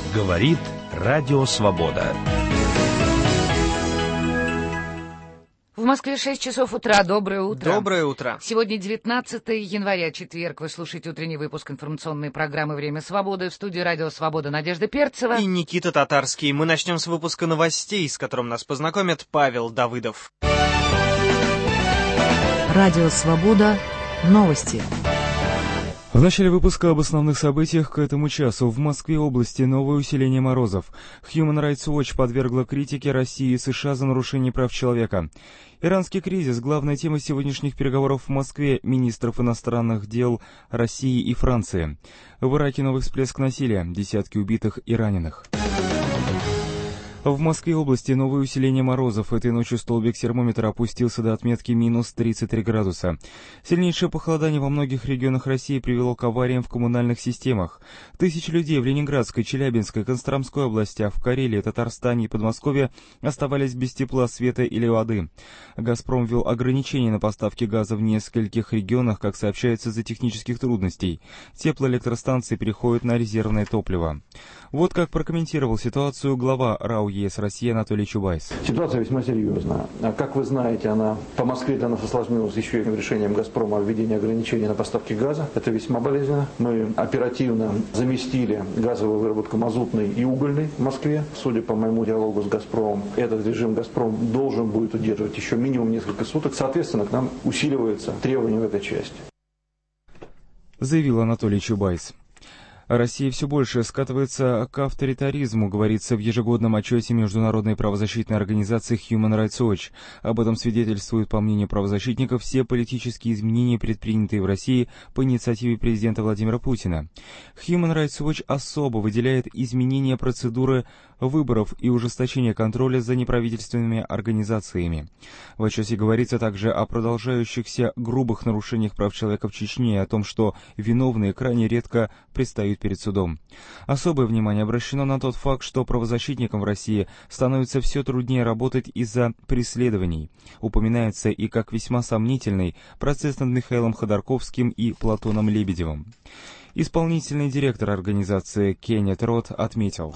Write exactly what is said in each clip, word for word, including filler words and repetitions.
Говорит Радио Свобода. В Москве шесть часов утра. Доброе утро. Доброе утро. Сегодня девятнадцатое января, четверг. Вы слушаете утренний выпуск информационной программы «Время свободы». В студии Радио Свобода Надежда Перцева и Никита Татарский. Мы начнем с выпуска новостей, с которым нас познакомит Павел Давыдов. Радио Свобода. Новости. В начале выпуска об основных событиях к этому часу. В Москве области новое усиление морозов. Human Rights Watch подвергла критике России и США за нарушение прав человека. Иранский кризис – главная тема сегодняшних переговоров в Москве министров иностранных дел России и Франции. В Ираке новый всплеск насилия, десятки убитых и раненых. В Москве области новое усиление морозов. Этой ночью столбик термометра опустился до отметки минус тридцать три градуса. Сильнейшее похолодание во многих регионах России привело к авариям в коммунальных системах. Тысячи людей в Ленинградской, Челябинской, Костромской областях, в Карелии, Татарстане и Подмосковье оставались без тепла, света или воды. «Газпром» ввел ограничения на поставки газа в нескольких регионах, как сообщается, из-за технических трудностей. Теплоэлектростанции переходят на резервное топливо. Вот как прокомментировал ситуацию глава РАО ЕС России Анатолий Чубайс. Ситуация весьма серьезная. Как вы знаете, она по Москве для нас осложнилась еще и решением «Газпрома» о введении ограничений на поставки газа. Это весьма болезненно. Мы оперативно заместили газовую выработку мазутной и угольной в Москве. Судя по моему диалогу с «Газпромом», этот режим «Газпром» должен будет удерживать еще минимум несколько суток. Соответственно, к нам усиливаются требования в этой части. Заявил Анатолий Чубайс. Россия все больше скатывается к авторитаризму, говорится в ежегодном отчете международной правозащитной организации Human Rights Watch. Об этом свидетельствуют, по мнению правозащитников, все политические изменения, предпринятые в России по инициативе президента Владимира Путина. Human Rights Watch особо выделяет изменения процедуры выборов и ужесточение контроля за неправительственными организациями. В отчете говорится также о продолжающихся грубых нарушениях прав человека в Чечне и о том, что виновные крайне редко предстают перед судом. Особое внимание обращено на тот факт, что правозащитникам в России становится все труднее работать из-за преследований. Упоминается и как весьма сомнительный процесс над Михаилом Ходорковским и Платоном Лебедевым. Исполнительный директор организации Кеннет Рот отметил: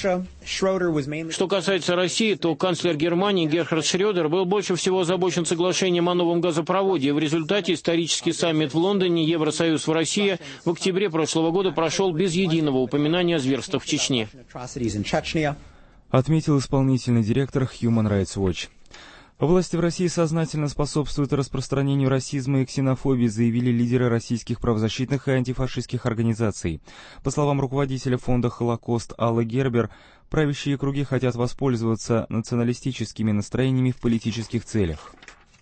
Что касается России, то канцлер Германии Герхард Шрёдер был больше всего озабочен соглашением о новом газопроводе. В результате исторический саммит в Лондоне «Евросоюз в России» в октябре прошлого года прошел без единого упоминания о зверствах в Чечне. Отметил исполнительный директор Human Rights Watch. Власти в России сознательно способствуют распространению расизма и ксенофобии, заявили лидеры российских правозащитных и антифашистских организаций. По словам руководителя фонда «Холокост» Аллы Гербер, правящие круги хотят воспользоваться националистическими настроениями в политических целях.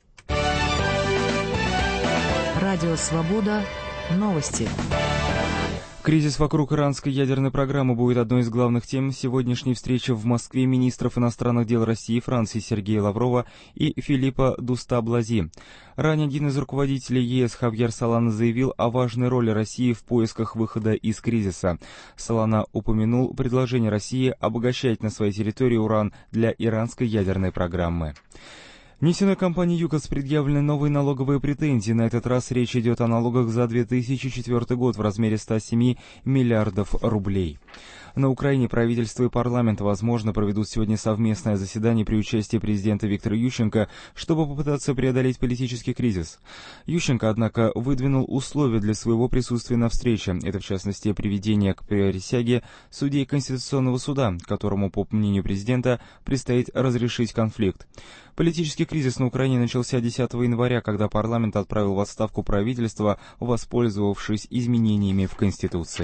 Радио Свобода. Новости. Кризис вокруг иранской ядерной программы будет одной из главных тем сегодняшней встречи в Москве министров иностранных дел России и Франции Сергея Лаврова и Филиппа Дустаблази. Ранее один из руководителей ЕС Хавьер Солана заявил о важной роли России в поисках выхода из кризиса. Солана упомянул предложение России обогащать на своей территории уран для иранской ядерной программы. Нефтяной компании «ЮКОС» предъявлены новые налоговые претензии. На этот раз речь идет о налогах за две тысячи четвёртый год в размере ста семи миллиардов рублей. На Украине правительство и парламент, возможно, проведут сегодня совместное заседание при участии президента Виктора Ющенко, чтобы попытаться преодолеть политический кризис. Ющенко, однако, выдвинул условия для своего присутствия на встрече. Это, в частности, приведение к присяге судей Конституционного суда, которому, по мнению президента, предстоит разрешить конфликт. Политический кризис на Украине начался десятого января, когда парламент отправил в отставку правительство, воспользовавшись изменениями в Конституции.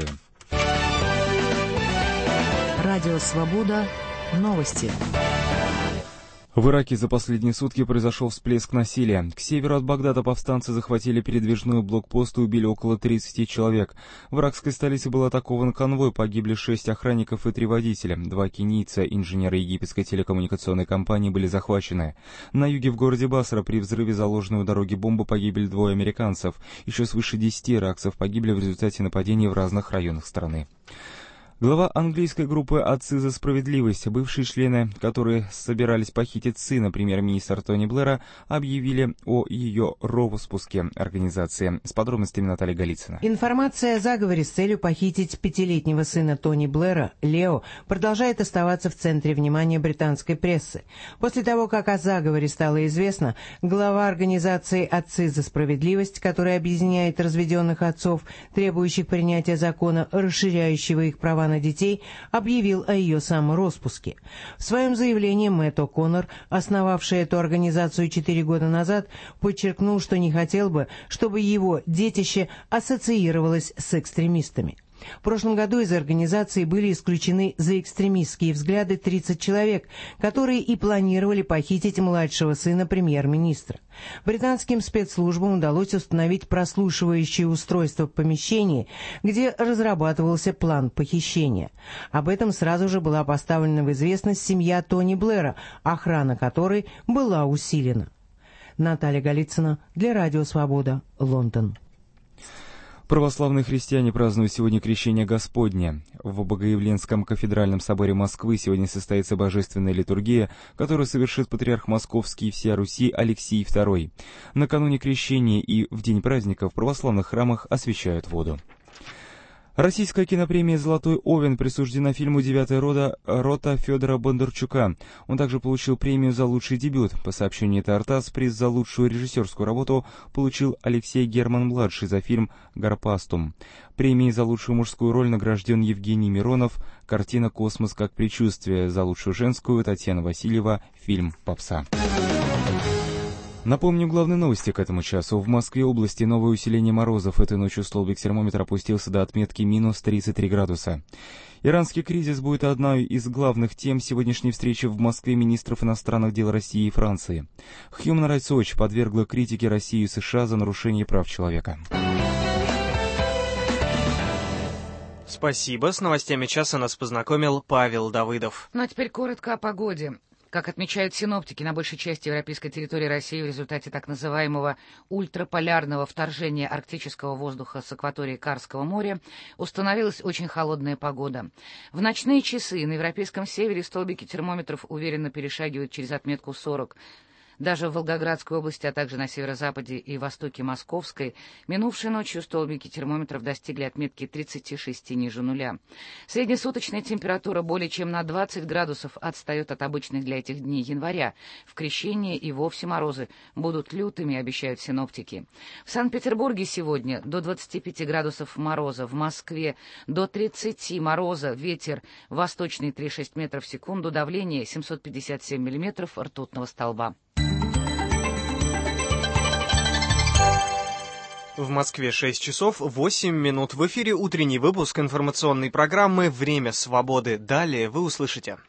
Радио Свобода. Новости. В Ираке за последние сутки произошел всплеск насилия. К северу от Багдада повстанцы захватили передвижной блокпост и убили около тридцати человек. В иракской столице был атакован конвой, погибли шесть охранников и три водителя. Два кенийца, инженеры египетской телекоммуникационной компании, были захвачены. На юге в городе Басра при взрыве заложенной у дороги бомбы погибли двое американцев. Еще свыше десяти иракцев погибли в результате нападений в разных районах страны. Глава английской группы «Отцы за справедливость», бывшие члены, которые собирались похитить сына премьер-министра Тони Блэра, объявили о ее роспуске организации. С подробностями Наталья Голицына. Информация о заговоре с целью похитить пятилетнего сына Тони Блэра, Лео, продолжает оставаться в центре внимания британской прессы. После того, как о заговоре стало известно, глава организации «Отцы за справедливость», которая объединяет разведенных отцов, требующих принятия закона, расширяющего их права на детей, объявил о ее самороспуске. В своем заявлении Мэтт О'Коннор, основавший эту организацию четыре года назад, подчеркнул, что не хотел бы, чтобы его детище ассоциировалось с экстремистами. В прошлом году из организации были исключены за экстремистские взгляды тридцать человек, которые и планировали похитить младшего сына премьер-министра. Британским спецслужбам удалось установить прослушивающее устройство в помещении, где разрабатывался план похищения. Об этом сразу же была поставлена в известность семья Тони Блэра, охрана которой была усилена. Наталья Голицына для Радио Свобода, Лондон. Православные христиане празднуют сегодня Крещение Господне. В Богоявленском кафедральном соборе Москвы сегодня состоится божественная литургия, которую совершит патриарх Московский и всея Руси Алексий второй. Накануне Крещения и в день праздника в православных храмах освящают воду. Российская кинопремия «Золотой Овен» присуждена фильму «Девятая рота» рота Федора Бондарчука. Он также получил премию за лучший дебют. По сообщению ТАРТАСС, приз за лучшую режиссерскую работу получил Алексей Герман-младший за фильм «Гарпастум». Премией за лучшую мужскую роль награжден Евгений Миронов. Картина «Космос как предчувствие». За лучшую женскую Татьяна Васильева. Фильм «Попса». Напомню главные новости к этому часу. В Москве области новое усиление морозов. Этой ночью столбик термометра опустился до отметки минус тридцать три градуса. Иранский кризис будет одной из главных тем сегодняшней встречи в Москве министров иностранных дел России и Франции. Human Rights Watch подвергла критике Россию и США за нарушение прав человека. Спасибо. С новостями часа нас познакомил Павел Давыдов. Ну а теперь коротко о погоде. Как отмечают синоптики, на большей части европейской территории России в результате так называемого ультраполярного вторжения арктического воздуха с акватории Карского моря установилась очень холодная погода. В ночные часы на европейском севере столбики термометров уверенно перешагивают через отметку сорок. Даже в Волгоградской области, а также на северо-западе и востоке Московской, минувшей ночью столбики термометров достигли отметки тридцать шесть ниже нуля. Среднесуточная температура более чем на двадцать градусов отстает от обычных для этих дней января. В Крещение и вовсе морозы будут лютыми, обещают синоптики. В Санкт-Петербурге сегодня до двадцати пяти градусов мороза, в Москве до тридцати мороза, ветер восточный три целых шесть десятых метров в секунду, давление семьсот пятьдесят семь миллиметров ртутного столба. В Москве шесть часов восемь минут. В эфире утренний выпуск информационной программы «Время свободы». Далее вы услышите.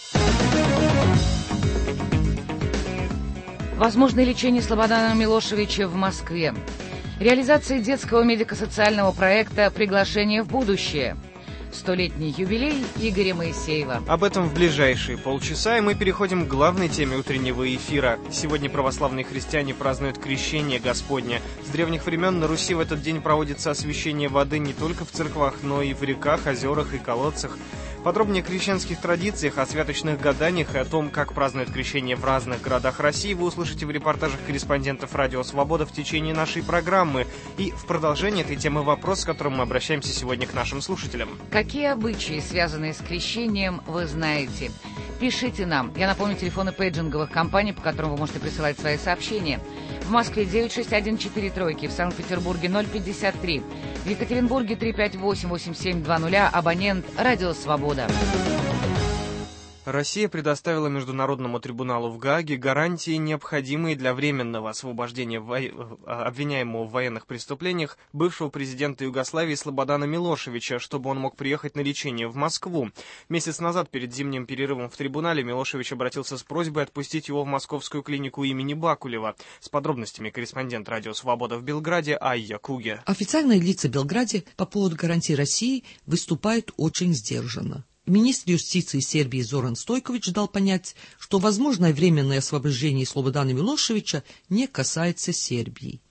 Возможное лечение Слободана Милошевича в Москве. Реализация детского медико-социального проекта «Приглашение в будущее». Столетний юбилей Игоря Моисеева. Об этом в ближайшие полчаса, и мы переходим к главной теме утреннего эфира. Сегодня православные христиане празднуют Крещение Господне. С древних времен на Руси в этот день проводится освящение воды не только в церквах, но и в реках, озерах и колодцах. Подробнее о крещенских традициях, о святочных гаданиях и о том, как празднуют крещение в разных городах России, вы услышите в репортажах корреспондентов «Радио Свобода» в течение нашей программы. И в продолжении этой темы вопрос, с которым мы обращаемся сегодня к нашим слушателям. Какие обычаи, связанные с крещением, вы знаете? Пишите нам. Я напомню, телефоны пейджинговых компаний, по которым вы можете присылать свои сообщения. В Москве девять шесть один четыре тройки, в Санкт-Петербурге ноль пятьдесят три, в Екатеринбурге три пять восемь восемь семь два нуля, абонент «Радио Свобода». Россия предоставила Международному трибуналу в Гааге гарантии, необходимые для временного освобождения во... обвиняемого в военных преступлениях бывшего президента Югославии Слободана Милошевича, чтобы он мог приехать на лечение в Москву. Месяц назад, перед зимним перерывом в трибунале, Милошевич обратился с просьбой отпустить его в московскую клинику имени Бакулева. С подробностями корреспондент «Радио Свобода» в Белграде Айя Куге. Официальные лица в Белграде по поводу гарантий России выступают очень сдержанно. Министр юстиции Сербии Зоран Стойкович дал понять, что возможное временное освобождение Слободана Милошевича не касается Сербии. Ako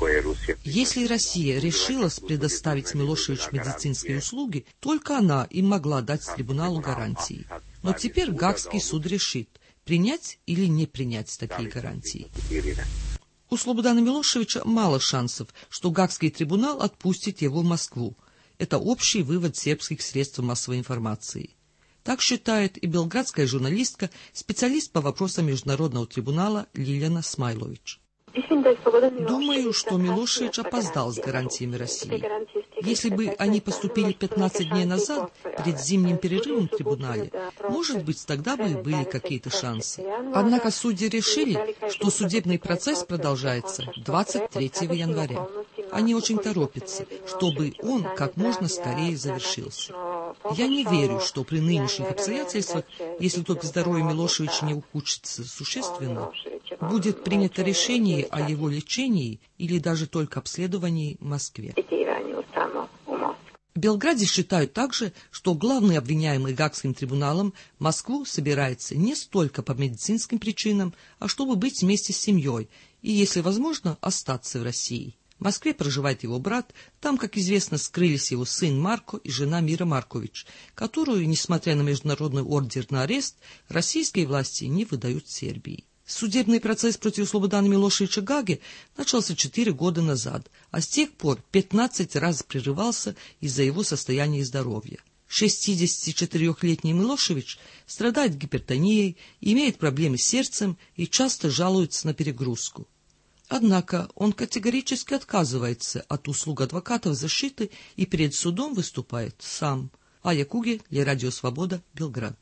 Если Россия решилась предоставить Милошевичу медицинские услуги, только она им могла дать трибуналу гарантии. Но теперь Гаагский суд решит, принять или не принять такие гарантии. У Слободана Милошевича мало шансов, что Гаагский трибунал отпустит его в Москву. Это общий вывод сербских средств массовой информации. Так считает и белградская журналистка, специалист по вопросам Международного трибунала Лиляна Смайлович. Думаю, что Милошевич опоздал с гарантиями России. Если бы они поступили пятнадцать дней назад, перед зимним перерывом в трибунале, может быть, тогда бы и были какие-то шансы. Однако судьи решили, что судебный процесс продолжается двадцать третьего января. Они очень торопятся, чтобы он как можно скорее завершился. Я не верю, что при нынешних обстоятельствах, если только здоровье Милошевича не ухудшится существенно, будет принято решение о его лечении или даже только обследовании в Москве. В Белграде считают также, что главный обвиняемый Гаагским трибуналом в Москву собирается не столько по медицинским причинам, а чтобы быть вместе с семьей и, если возможно, остаться в России. В Москве проживает его брат, там, как известно, скрылись его сын Марко и жена Мира Маркович, которую, несмотря на международный ордер на арест, российские власти не выдают Сербии. Судебный процесс против Слободана Милошевича в Гааге начался четыре года назад, а с тех пор пятнадцать раз прерывался из-за его состояния здоровья. шестидесятичетырёхлетний Милошевич страдает гипертонией, имеет проблемы с сердцем и часто жалуется на перегрузку. Однако он категорически отказывается от услуг адвокатов защиты и перед судом выступает сам. Ая Куге для Радио Свобода, Белград.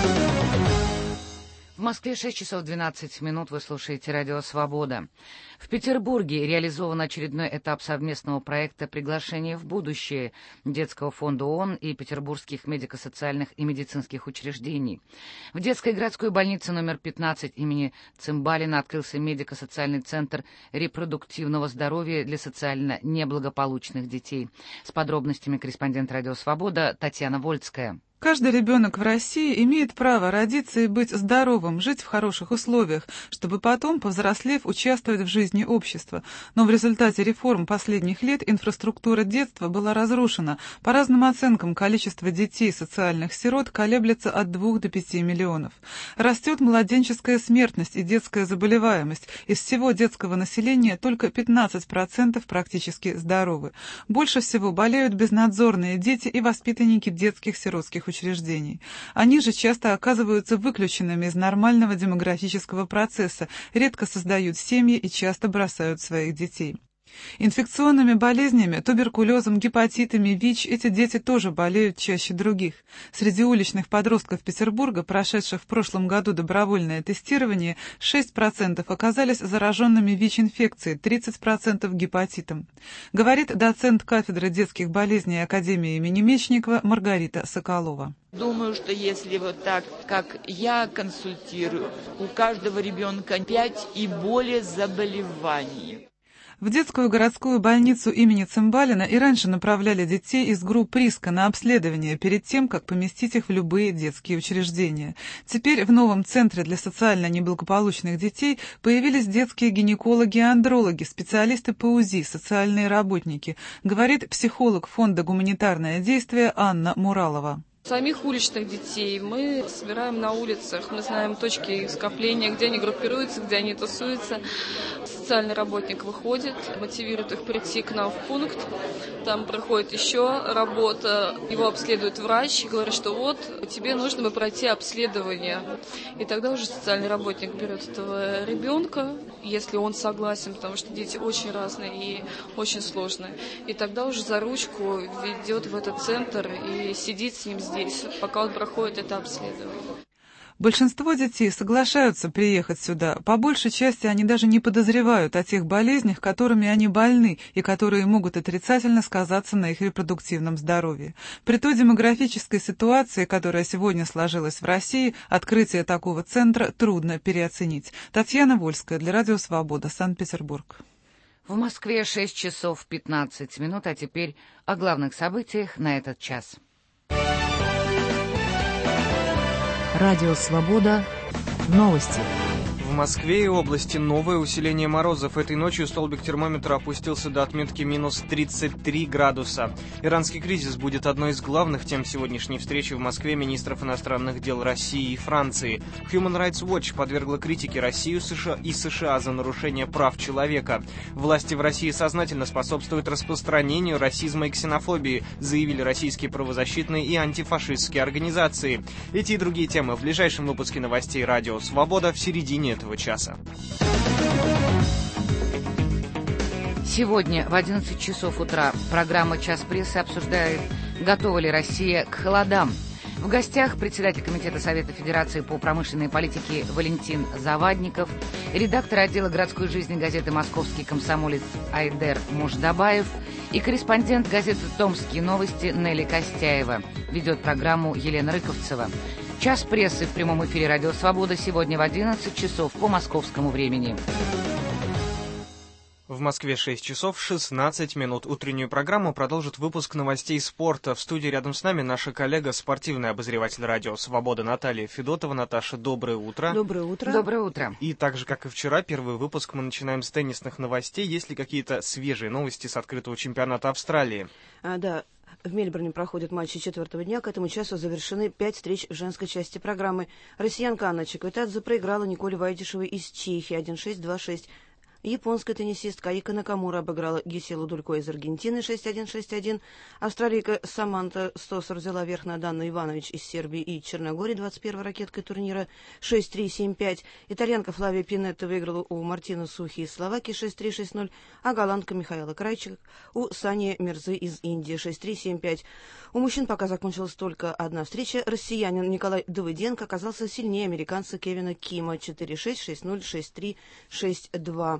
В Москве шесть часов двенадцать минут, вы слушаете Радио Свобода. В Петербурге реализован очередной этап совместного проекта «Приглашение в будущее» Детского фонда ООН и петербургских медико-социальных и медицинских учреждений. В детской городской больнице номер пятнадцать имени Цымбалина открылся медико-социальный центр репродуктивного здоровья для социально неблагополучных детей. С подробностями корреспондент Радио Свобода Татьяна Вольская. Каждый ребенок в России имеет право родиться и быть здоровым, жить в хороших условиях, чтобы потом, повзрослев, участвовать в жизни общества. Но в результате реформ последних лет инфраструктура детства была разрушена. По разным оценкам, количество детей социальных сирот колеблется от двух до пяти миллионов. Растет младенческая смертность и детская заболеваемость. Из всего детского населения только пятнадцать процентов практически здоровы. Больше всего болеют безнадзорные дети и воспитанники детских сиротских учреждений. Они же часто оказываются выключенными из нормального демографического процесса, редко создают семьи и часто бросают своих детей. Инфекционными болезнями, туберкулезом, гепатитами, ВИЧ эти дети тоже болеют чаще других. Среди уличных подростков Петербурга, прошедших в прошлом году добровольное тестирование, шесть процентов оказались зараженными ВИЧ-инфекцией, тридцать процентов гепатитом. Говорит доцент кафедры детских болезней Академии имени Мечникова Маргарита Соколова. Думаю, что если вот так, как я консультирую, у каждого ребенка пять и более заболеваний. В детскую городскую больницу имени Цымбалина и раньше направляли детей из групп риска на обследование перед тем, как поместить их в любые детские учреждения. Теперь в новом центре для социально неблагополучных детей появились детские гинекологи и андрологи, специалисты по УЗИ, социальные работники, говорит психолог фонда «Гуманитарное действие» Анна Муралова. Самих уличных детей мы собираем на улицах, мы знаем точки скопления, где они группируются, где они тусуются. Социальный работник выходит, мотивирует их прийти к нам в пункт, там проходит еще работа, его обследует врач и говорит, что вот, тебе нужно бы пройти обследование. И тогда уже социальный работник берет этого ребенка, если он согласен, потому что дети очень разные и очень сложные. И тогда уже за ручку ведет в этот центр и сидит с ним здесь, пока он проходит это обследование. Большинство детей соглашаются приехать сюда. По большей части они даже не подозревают о тех болезнях, которыми они больны и которые могут отрицательно сказаться на их репродуктивном здоровье. При той демографической ситуации, которая сегодня сложилась в России, открытие такого центра трудно переоценить. Татьяна Вольская для Радио Свобода, Санкт-Петербург. В Москве шесть часов пятнадцать минут, а теперь о главных событиях на этот час. Радио Свобода. Новости. В Москве и области новое усиление морозов. Этой ночью столбик термометра опустился до отметки минус тридцать три градуса. Иранский кризис будет одной из главных тем сегодняшней встречи в Москве министров иностранных дел России и Франции. Human Rights Watch подвергла критике Россию США и США за нарушение прав человека. Власти в России сознательно способствуют распространению расизма и ксенофобии, заявили российские правозащитные и антифашистские организации. Эти и другие темы в ближайшем выпуске новостей «Радио Свобода» в середине этого часа. Сегодня в одиннадцать часов утра программа «Час прессы» обсуждает, готова ли Россия к холодам. В гостях председатель Комитета Совета Федерации по промышленной политике Валентин Завадников, редактор отдела городской жизни газеты «Московский комсомолец» Айдер Мождабаев и корреспондент газеты «Томские новости» Нелли Костяева. Ведет программу Елена Рыковцева. Час прессы в прямом эфире «Радио Свобода» сегодня в одиннадцать часов по московскому времени. В Москве шесть часов шестнадцать минут. Утреннюю программу продолжит выпуск новостей спорта. В студии рядом с нами наша коллега, спортивный обозреватель «Радио Свобода» Наталья Федотова. Наташа, доброе утро. Доброе утро. Доброе утро. И так же, как и вчера, первый выпуск мы начинаем с теннисных новостей. Есть ли какие-то свежие новости с открытого чемпионата Австралии? А, да. В Мельбурне проходят матчи четвертого дня. К этому часу завершены пять встреч в женской части программы. Россиянка Анна Чеквитадзе проиграла Николе Вайдишевой из Чехии один шесть два шесть. Японская теннисистка Аика Накамура обыграла Гиселу Дулько из Аргентины шесть один шесть один. Австралийка Саманта Стосар взяла верх над Анной Иванович из Сербии и Черногории двадцать первой ракеткой турнира шесть три семь пять. Итальянка Флавия Пинетта выиграла у Мартина Сухи из Словакии шесть три шесть ноль, а голландка Михаила Крайчик у Сани Мирзы из Индии шесть три семь пять. У мужчин пока закончилась только одна встреча. Россиянин Николай Давыденко оказался сильнее американца Кевина Кима четыре шесть шесть ноль шесть три шесть два.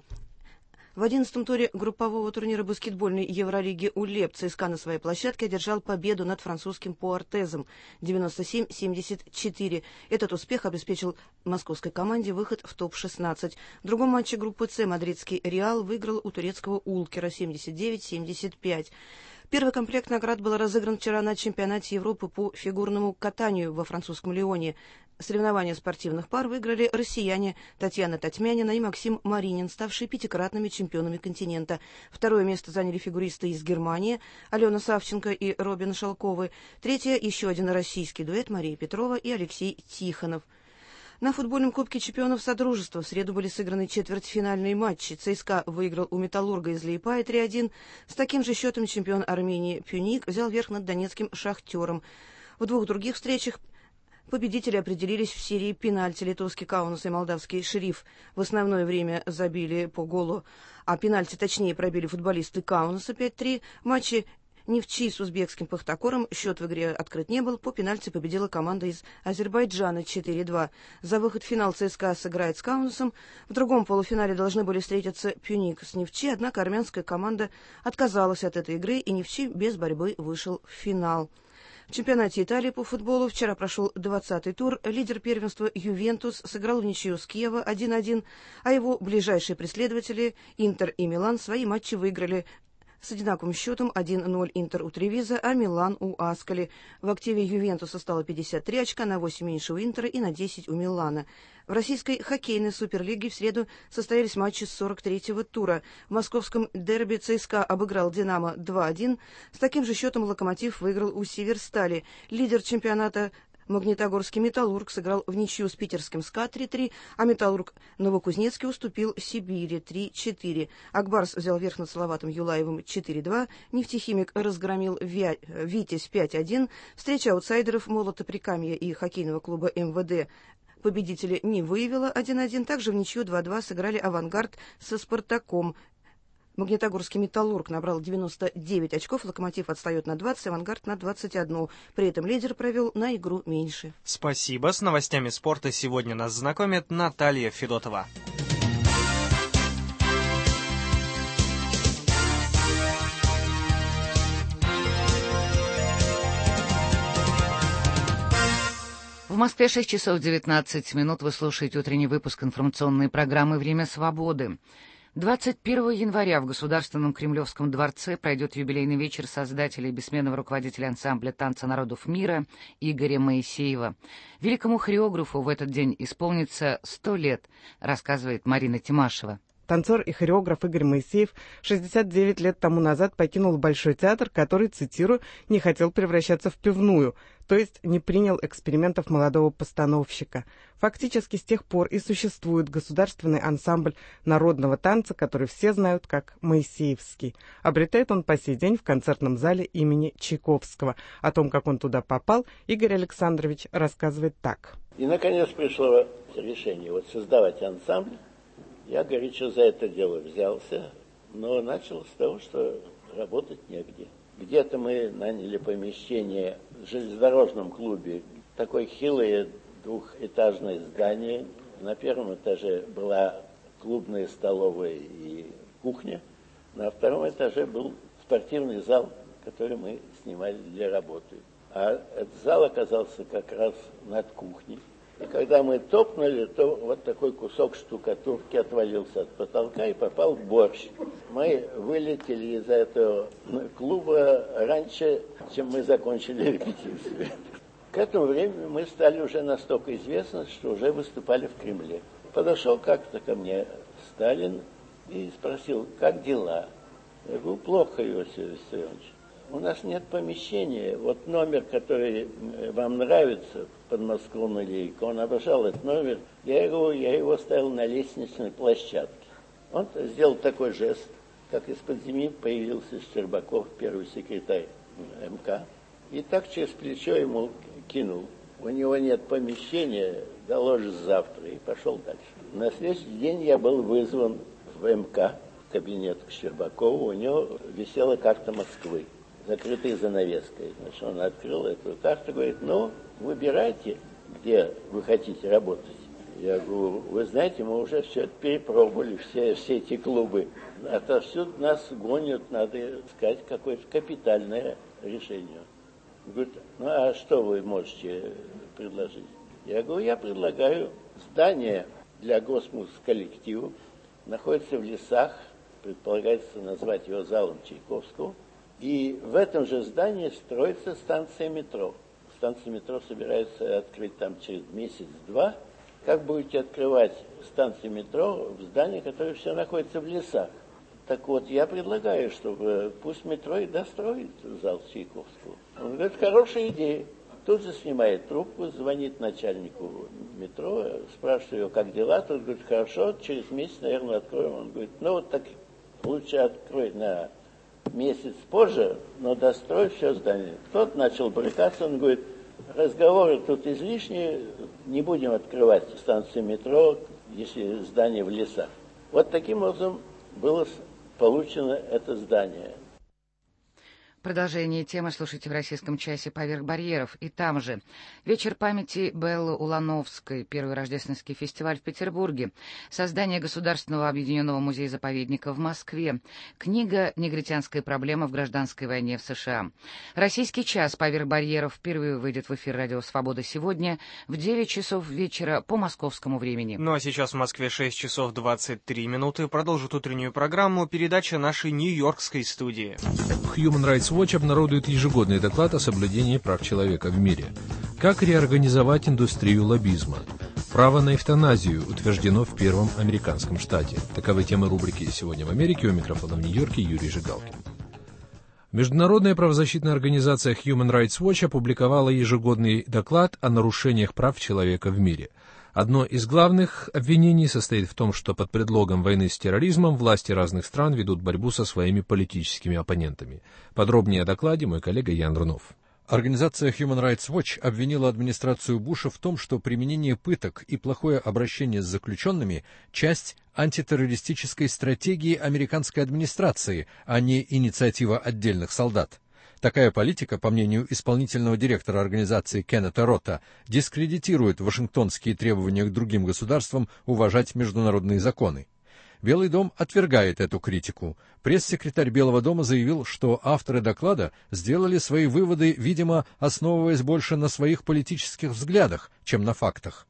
В одиннадцатом туре группового турнира баскетбольной Евролиги УЛЕП ЦСКА на своей площадке одержал победу над французским Пуартезом девяносто семь семьдесят четыре. Этот успех обеспечил московской команде выход в топ шестнадцать. В другом матче группы С мадридский Реал выиграл у турецкого Улкера семьдесят девять семьдесят пять. Первый комплект наград был разыгран вчера на чемпионате Европы по фигурному катанию во французском Лионе. Соревнования спортивных пар выиграли россияне Татьяна Татьмянина и Максим Маринин, ставшие пятикратными чемпионами континента. Второе место заняли фигуристы из Германии Алена Савченко и Робин Шалковы. Третье – еще один российский дуэт Мария Петрова и Алексей Тихонов. На футбольном Кубке чемпионов Содружества в среду были сыграны четвертьфинальные матчи. ЦСКА выиграл у Металлурга из Лиепая три один. С таким же счетом чемпион Армении Пюник взял верх над донецким Шахтером. В двух других встречах победители определились в серии пенальти. Литовский Каунас и молдавский Шериф в основное время забили по голу, а пенальти точнее пробили футболисты Каунаса пять три. В матче Нефчи с узбекским Пахтакором счет в игре открыт не был. По пенальти победила команда из Азербайджана четыре два. За выход в финал ЦСКА сыграет с Каунасом. В другом полуфинале должны были встретиться Пюник с Нефчи, однако армянская команда отказалась от этой игры, и Нефчи без борьбы вышел в финал. В чемпионате Италии по футболу вчера прошел двадцатый тур. Лидер первенства Ювентус сыграл в ничью с Киева один один, а его ближайшие преследователи Интер и Милан свои матчи выиграли с одинаковым счетом один ноль Интер у Тревиза, а Милан у Аскали. В активе Ювентуса стало пятьдесят три очка, на восемь меньше у Интера и на десять у Милана. В российской хоккейной суперлиге в среду состоялись матчи сорок третьего тура. В московском дерби ЦСКА обыграл «Динамо» два один. С таким же счетом «Локомотив» выиграл у «Северстали». Лидер чемпионата Магнитогорский «Металлург» сыграл в ничью с питерским СКА три три, а «Металлург» Новокузнецкий уступил Сибири три четыре. Акбарс взял верх над Салаватом Юлаевым четыре два, «Нефтехимик» разгромил Вя... «Витязь» пять один. Встреча аутсайдеров «Молота Прикамья» и хоккейного клуба «МВД» победителя не выявила один один. Также в ничью два два сыграли «Авангард» со «Спартаком». Магнитогорский «Металлург» набрал девяносто девять очков, «Локомотив» отстает на двадцать, «Авангард» на двадцать один. При этом лидер провел на игру меньше. Спасибо. С новостями спорта сегодня нас знакомит Наталья Федотова. В Москве шесть часов девятнадцать минут. Вы слушаете утренний выпуск информационной программы «Время свободы». двадцать первого января в Государственном Кремлевском дворце пройдет юбилейный вечер создателя и бессменного руководителя ансамбля танца народов мира Игоря Моисеева. Великому хореографу в этот день исполнится сто лет, рассказывает Марина Тимашева. Танцор и хореограф Игорь Моисеев шестьдесят девять лет тому назад покинул Большой театр, который, цитирую, «не хотел превращаться в пивную», то есть не принял экспериментов молодого постановщика. Фактически с тех пор и существует государственный ансамбль народного танца, который все знают как Моисеевский. Обретает он по сей день в концертном зале имени Чайковского. О том, как он туда попал, Игорь Александрович рассказывает так. И, наконец, пришло решение вот создавать ансамбль. Я горячо за это дело взялся, но начал с того, что работать негде. Где-то мы наняли помещение в железнодорожном клубе, такое хилое двухэтажное здание. На первом этаже была клубная столовая и кухня. На втором этаже был спортивный зал, который мы снимали для работы. А этот зал оказался как раз над кухней. И когда мы топнули, то вот такой кусок штукатурки отвалился от потолка и попал в борщ. Мы вылетели из этого клуба раньше, чем мы закончили репетицию. К этому времени мы стали уже настолько известны, что уже выступали в Кремле. Подошел как-то ко мне Сталин и спросил, как дела? Я говорю, плохо, Иосиф Виссарионович. У нас нет помещения. Вот номер, который вам нравится, подмосковный лирик, он обожал этот номер. Я его, я его ставил на лестничной площадке. Он сделал такой жест, как из-под земли появился Щербаков, первый секретарь эм ка. И так через плечо ему кинул. У него нет помещения, доложишь завтра. И пошел дальше. На следующий день я был вызван в эм ка, в кабинет к Щербакову. У него висела карта Москвы, закрытой занавеской. Значит, он открыл эту карту, говорит, ну, выбирайте, где вы хотите работать. Я говорю, вы знаете, мы уже все это перепробовали, все, все эти клубы. Отовсюду нас гонят, надо искать какое-то капитальное решение. Он говорит, ну, а что вы можете предложить? Я говорю, я предлагаю здание для госмуз-коллектива, находится в лесах, предполагается назвать его залом Чайковского. И в этом же здании строится станция метро. Станция метро собирается открыть там через месяц-два. Как будете открывать станцию метро в здании, которое все находится в лесах? Так вот, я предлагаю, чтобы пусть метро и достроит зал Чайковского. Он говорит, хорошая идея. Тут же снимает трубку, звонит начальнику метро, спрашивает его, как дела. Тот говорит, хорошо, через месяц, наверное, откроем. Он говорит, ну вот так лучше открой на месяц позже, но дострой все здание. Тот начал брыкаться, он говорит, разговоры тут излишние, не будем открывать станцию метро, если здание в лесах. Вот таким образом было получено это здание. Продолжение темы слушайте в российском часе «Поверх барьеров». И там же вечер памяти Беллы Улановской, первый рождественский фестиваль в Петербурге, создание Государственного объединенного музея-заповедника в Москве, книга «Негритянская проблема в гражданской войне в США». Российский час «Поверх барьеров» впервые выйдет в эфир «Радио Свобода» сегодня в девять часов вечера по московскому времени. Ну а сейчас в Москве шесть часов двадцать три минуты. Продолжит утреннюю программу передача нашей нью-йоркской студии. Human Rights Watch обнародует ежегодный доклад о соблюдении прав человека в мире. Как реорганизовать индустрию лоббизма? Право на эвтаназию утверждено в первом американском штате. Таковы темы рубрики «Сегодня в Америке». У микрофона в Нью-Йорке Юрий Жигалкин. Международная правозащитная организация Human Rights Watch опубликовала ежегодный доклад о нарушениях прав человека в мире. Одно из главных обвинений состоит в том, что под предлогом войны с терроризмом власти разных стран ведут борьбу со своими политическими оппонентами. Подробнее о докладе мой коллега Ян Рунов. Организация Human Rights Watch обвинила администрацию Буша в том, что применение пыток и плохое обращение с заключенными – часть антитеррористической стратегии американской администрации, а не инициатива отдельных солдат. Такая политика, по мнению исполнительного директора организации Кеннета Рота, дискредитирует вашингтонские требования к другим государствам уважать международные законы. Белый дом отвергает эту критику. Пресс-секретарь Белого дома заявил, что авторы доклада сделали свои выводы, видимо, основываясь больше на своих политических взглядах, чем на фактах.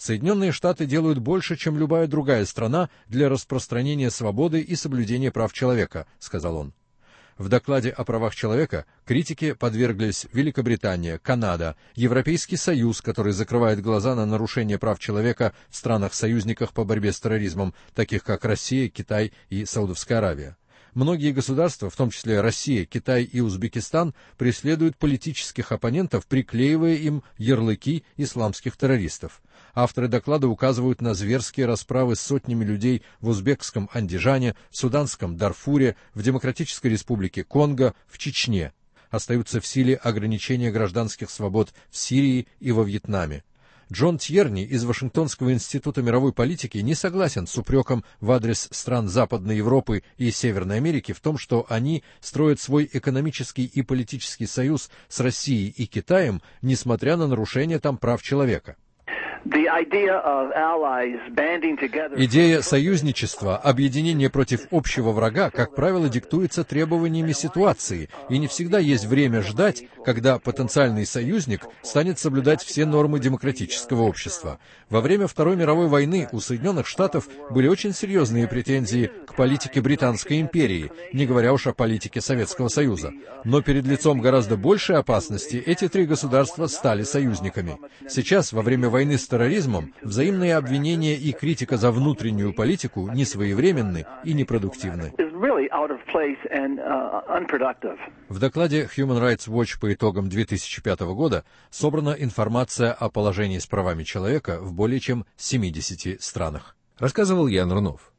Соединенные Штаты делают больше, чем любая другая страна для распространения свободы и соблюдения прав человека, сказал он. В докладе о правах человека критике подверглись Великобритания, Канада, Европейский Союз, который закрывает глаза на нарушение прав человека в странах-союзниках по борьбе с терроризмом, таких как Россия, Китай и Саудовская Аравия. Многие государства, в том числе Россия, Китай и Узбекистан, преследуют политических оппонентов, приклеивая им ярлыки исламских террористов. Авторы доклада указывают на зверские расправы с сотнями людей в узбекском Андижане, в суданском Дарфуре, в Демократической Республике Конго, в Чечне. Остаются в силе ограничения гражданских свобод в Сирии и во Вьетнаме. Джон Тьерни из Вашингтонского института мировой политики не согласен с упреком в адрес стран Западной Европы и Северной Америки в том, что они строят свой экономический и политический союз с Россией и Китаем, несмотря на нарушение там прав человека. Идея союзничества, объединения против общего врага, как правило, диктуется требованиями ситуации, и не всегда есть время ждать, когда потенциальный союзник станет соблюдать все нормы демократического общества. Во время Второй мировой войны у Соединенных Штатов были очень серьезные претензии к политике Британской империи, не говоря уж о политике Советского Союза. Но перед лицом гораздо большей опасности эти три государства стали союзниками. Сейчас, во время войны с терроризмом, взаимные обвинения и критика за внутреннюю политику несвоевременны и непродуктивны. В докладе Human Rights Watch по итогам две тысячи пятого года собрана информация о положении с правами человека в более чем семидесяти странах. Рассказывал Ян Рунов.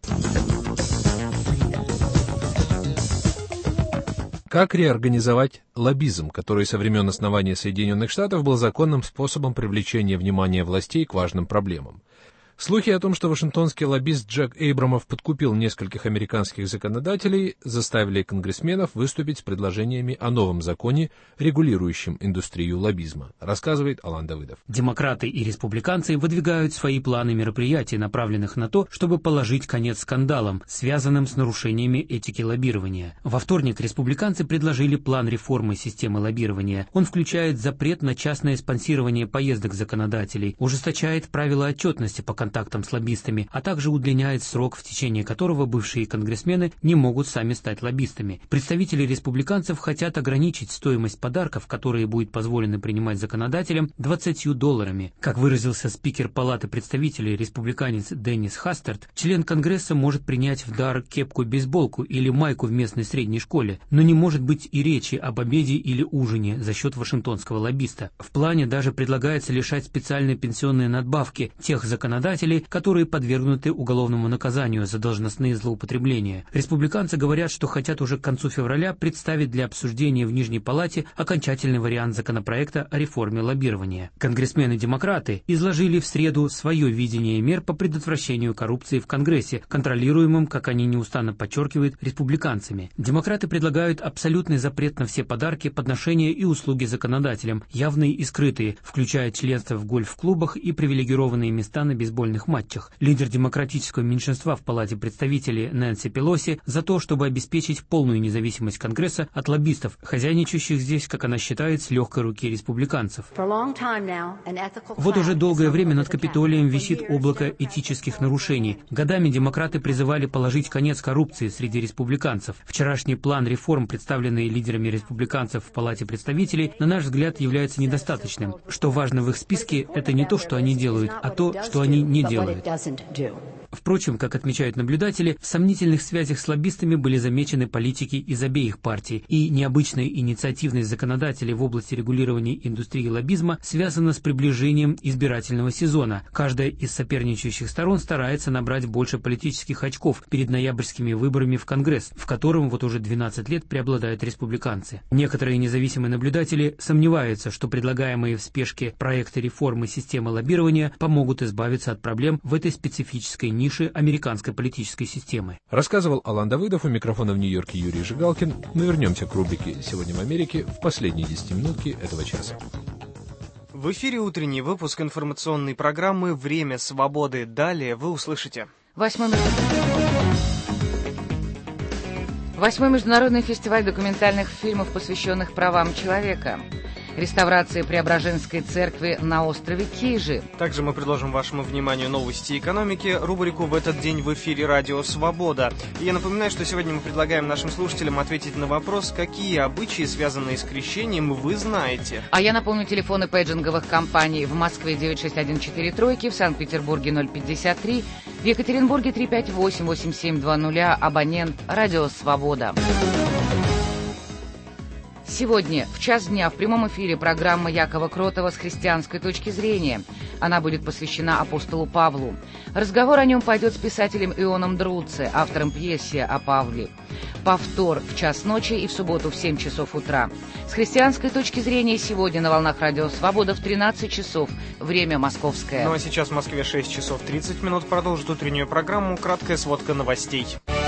Как реорганизовать лоббизм, который со времен основания Соединенных Штатов был законным способом привлечения внимания властей к важным проблемам? Слухи о том, что вашингтонский лоббист Джек Эйбрамов подкупил нескольких американских законодателей, заставили конгрессменов выступить с предложениями о новом законе, регулирующем индустрию лоббизма, рассказывает Алан Давыдов. Демократы и республиканцы выдвигают свои планы мероприятий, направленных на то, чтобы положить конец скандалам, связанным с нарушениями этики лоббирования. Во вторник республиканцы предложили план реформы системы лоббирования. Он включает запрет на частное спонсирование поездок законодателей, ужесточает правила отчетности по контактам с лоббистами, а также удлиняет срок, в течение которого бывшие конгрессмены не могут сами стать лоббистами. Представители республиканцев хотят ограничить стоимость подарков, которые будет позволено принимать законодателям, двадцатью долларами. Как выразился спикер Палаты представителей, республиканец Деннис Хастерт, член Конгресса может принять в дар кепку-бейсболку или майку в местной средней школе, но не может быть и речи об обеде или ужине за счет вашингтонского лоббиста. В плане даже предлагается лишать специальной пенсионной надбавки тех законодателей, которые подвергнуты уголовному наказанию за должностные злоупотребления. Республиканцы говорят, что хотят уже к концу февраля представить для обсуждения в Нижней Палате окончательный вариант законопроекта о реформе лоббирования. Конгрессмены-демократы изложили в среду свое видение мер по предотвращению коррупции в Конгрессе, контролируемым, как они неустанно подчеркивают, республиканцами. Демократы предлагают абсолютный запрет на все подарки, подношения и услуги законодателям, явные и скрытые, включая членство в гольф-клубах и привилегированные места на бейсбольных матчах. Лидер демократического меньшинства в Палате представителей Нэнси Пелоси за то, чтобы обеспечить полную независимость Конгресса от лоббистов, хозяйничающих здесь, как она считает, с легкой руки республиканцев. Вот уже долгое время над Капитолием висит облако этических нарушений. Годами демократы призывали положить конец коррупции среди республиканцев. Вчерашний план реформ, представленный лидерами республиканцев в Палате представителей, на наш взгляд, является недостаточным. Что важно в их списке, это не то, что они делают, а то, что они не делают. Впрочем, как отмечают наблюдатели, в сомнительных связях с лоббистами были замечены политики из обеих партий, и необычная инициативность законодателей в области регулирования индустрии лоббизма связана с приближением избирательного сезона. Каждая из соперничающих сторон старается набрать больше политических очков перед ноябрьскими выборами в Конгресс, в котором вот уже двенадцать лет преобладают республиканцы. Некоторые независимые наблюдатели сомневаются, что предлагаемые в спешке проекты реформы системы лоббирования помогут избавиться от проблем в этой специфической нише американской политической системы. Рассказывал Алан Давыдов, у микрофона в Нью-Йорке Юрий Жигалкин. Мы вернемся к рубрике «Сегодня в Америке» в последние десятиминутки этого часа. В эфире утренний выпуск информационной программы «Время свободы». Далее вы услышите. Восьмой, Восьмой международный фестиваль документальных фильмов, посвященных правам человека. реставрации Преображенской церкви на острове Кижи. Также мы предложим вашему вниманию новости экономики, рубрику «В этот день в эфире Радио Свобода». И я напоминаю, что сегодня мы предлагаем нашим слушателям ответить на вопрос, какие обычаи, связанные с крещением, вы знаете. А я напомню, телефоны пейджинговых компаний: в Москве девять шесть один четыре тройки, в Санкт-Петербурге ноль пятьдесят три, в Екатеринбурге три пять восемь восемь семь два ноль, абонент Радио Свобода. Сегодня в час дня в прямом эфире программа Якова Кротова «С христианской точки зрения». Она будет посвящена апостолу Павлу. Разговор о нем пойдет с писателем Ионом Друцци, автором пьесы о Павле. Повтор в час ночи и в субботу в семь часов утра. С христианской точки зрения сегодня на волнах Радио Свобода в тринадцать часов. Время московское. Ну а сейчас в Москве шесть часов тридцать минут. Продолжит утреннюю программу краткая сводка новостей.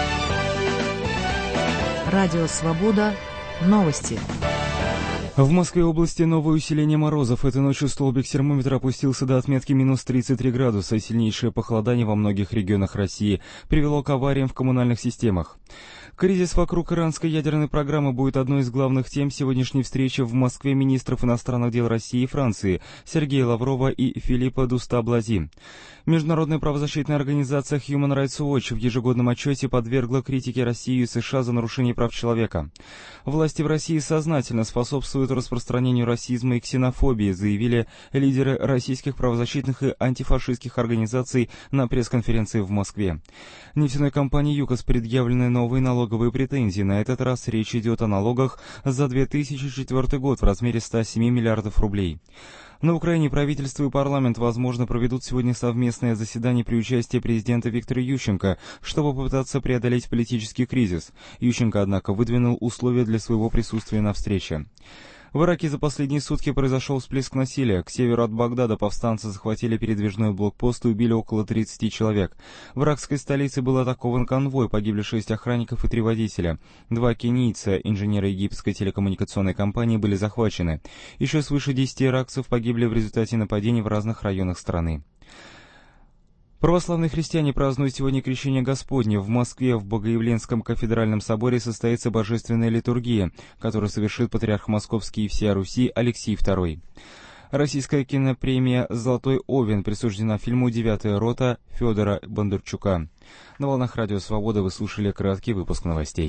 Радио Свобода. Новости. В Москве области новое усиление морозов. Этой ночью столбик термометра опустился до отметки минус тридцать три градуса. Сильнейшее похолодание во многих регионах России привело к авариям в коммунальных системах. Кризис вокруг иранской ядерной программы будет одной из главных тем сегодняшней встречи в Москве министров иностранных дел России и Франции Сергея Лаврова и Филиппа Дустаблази. Международная правозащитная организация Human Rights Watch в ежегодном отчете подвергла критике Россию и США за нарушение прав человека. Власти в России сознательно способствуют распространению расизма и ксенофобии, заявили лидеры российских правозащитных и антифашистских организаций на пресс-конференции в Москве. Нефтяной компании ЮКОС предъявлены новые налоговые претензии. На этот раз речь идет о налогах за две тысячи четвёртый год в размере ста семи миллиардов рублей. На Украине правительство и парламент, возможно, проведут сегодня совместное заседание при участии президента Виктора Ющенко, чтобы попытаться преодолеть политический кризис. Ющенко, однако, выдвинул условия для своего присутствия на встрече. В Ираке за последние сутки произошел всплеск насилия. К северу от Багдада повстанцы захватили передвижной блокпост и убили около тридцати человек. В иракской столице был атакован конвой, погибли шесть охранников и три водителя. Два кенийца, инженеры египетской телекоммуникационной компании, были захвачены. Еще свыше десяти иракцев погибли в результате нападений в разных районах страны. Православные христиане празднуют сегодня Крещение Господне. В Москве в Богоявленском кафедральном соборе состоится божественная литургия, которую совершит патриарх Московский и всея Руси Алексий второй. Российская кинопремия «Золотой Овен» присуждена фильму «Девятая рота» Федора Бондарчука. На волнах Радио Свобода вы слушали краткий выпуск новостей.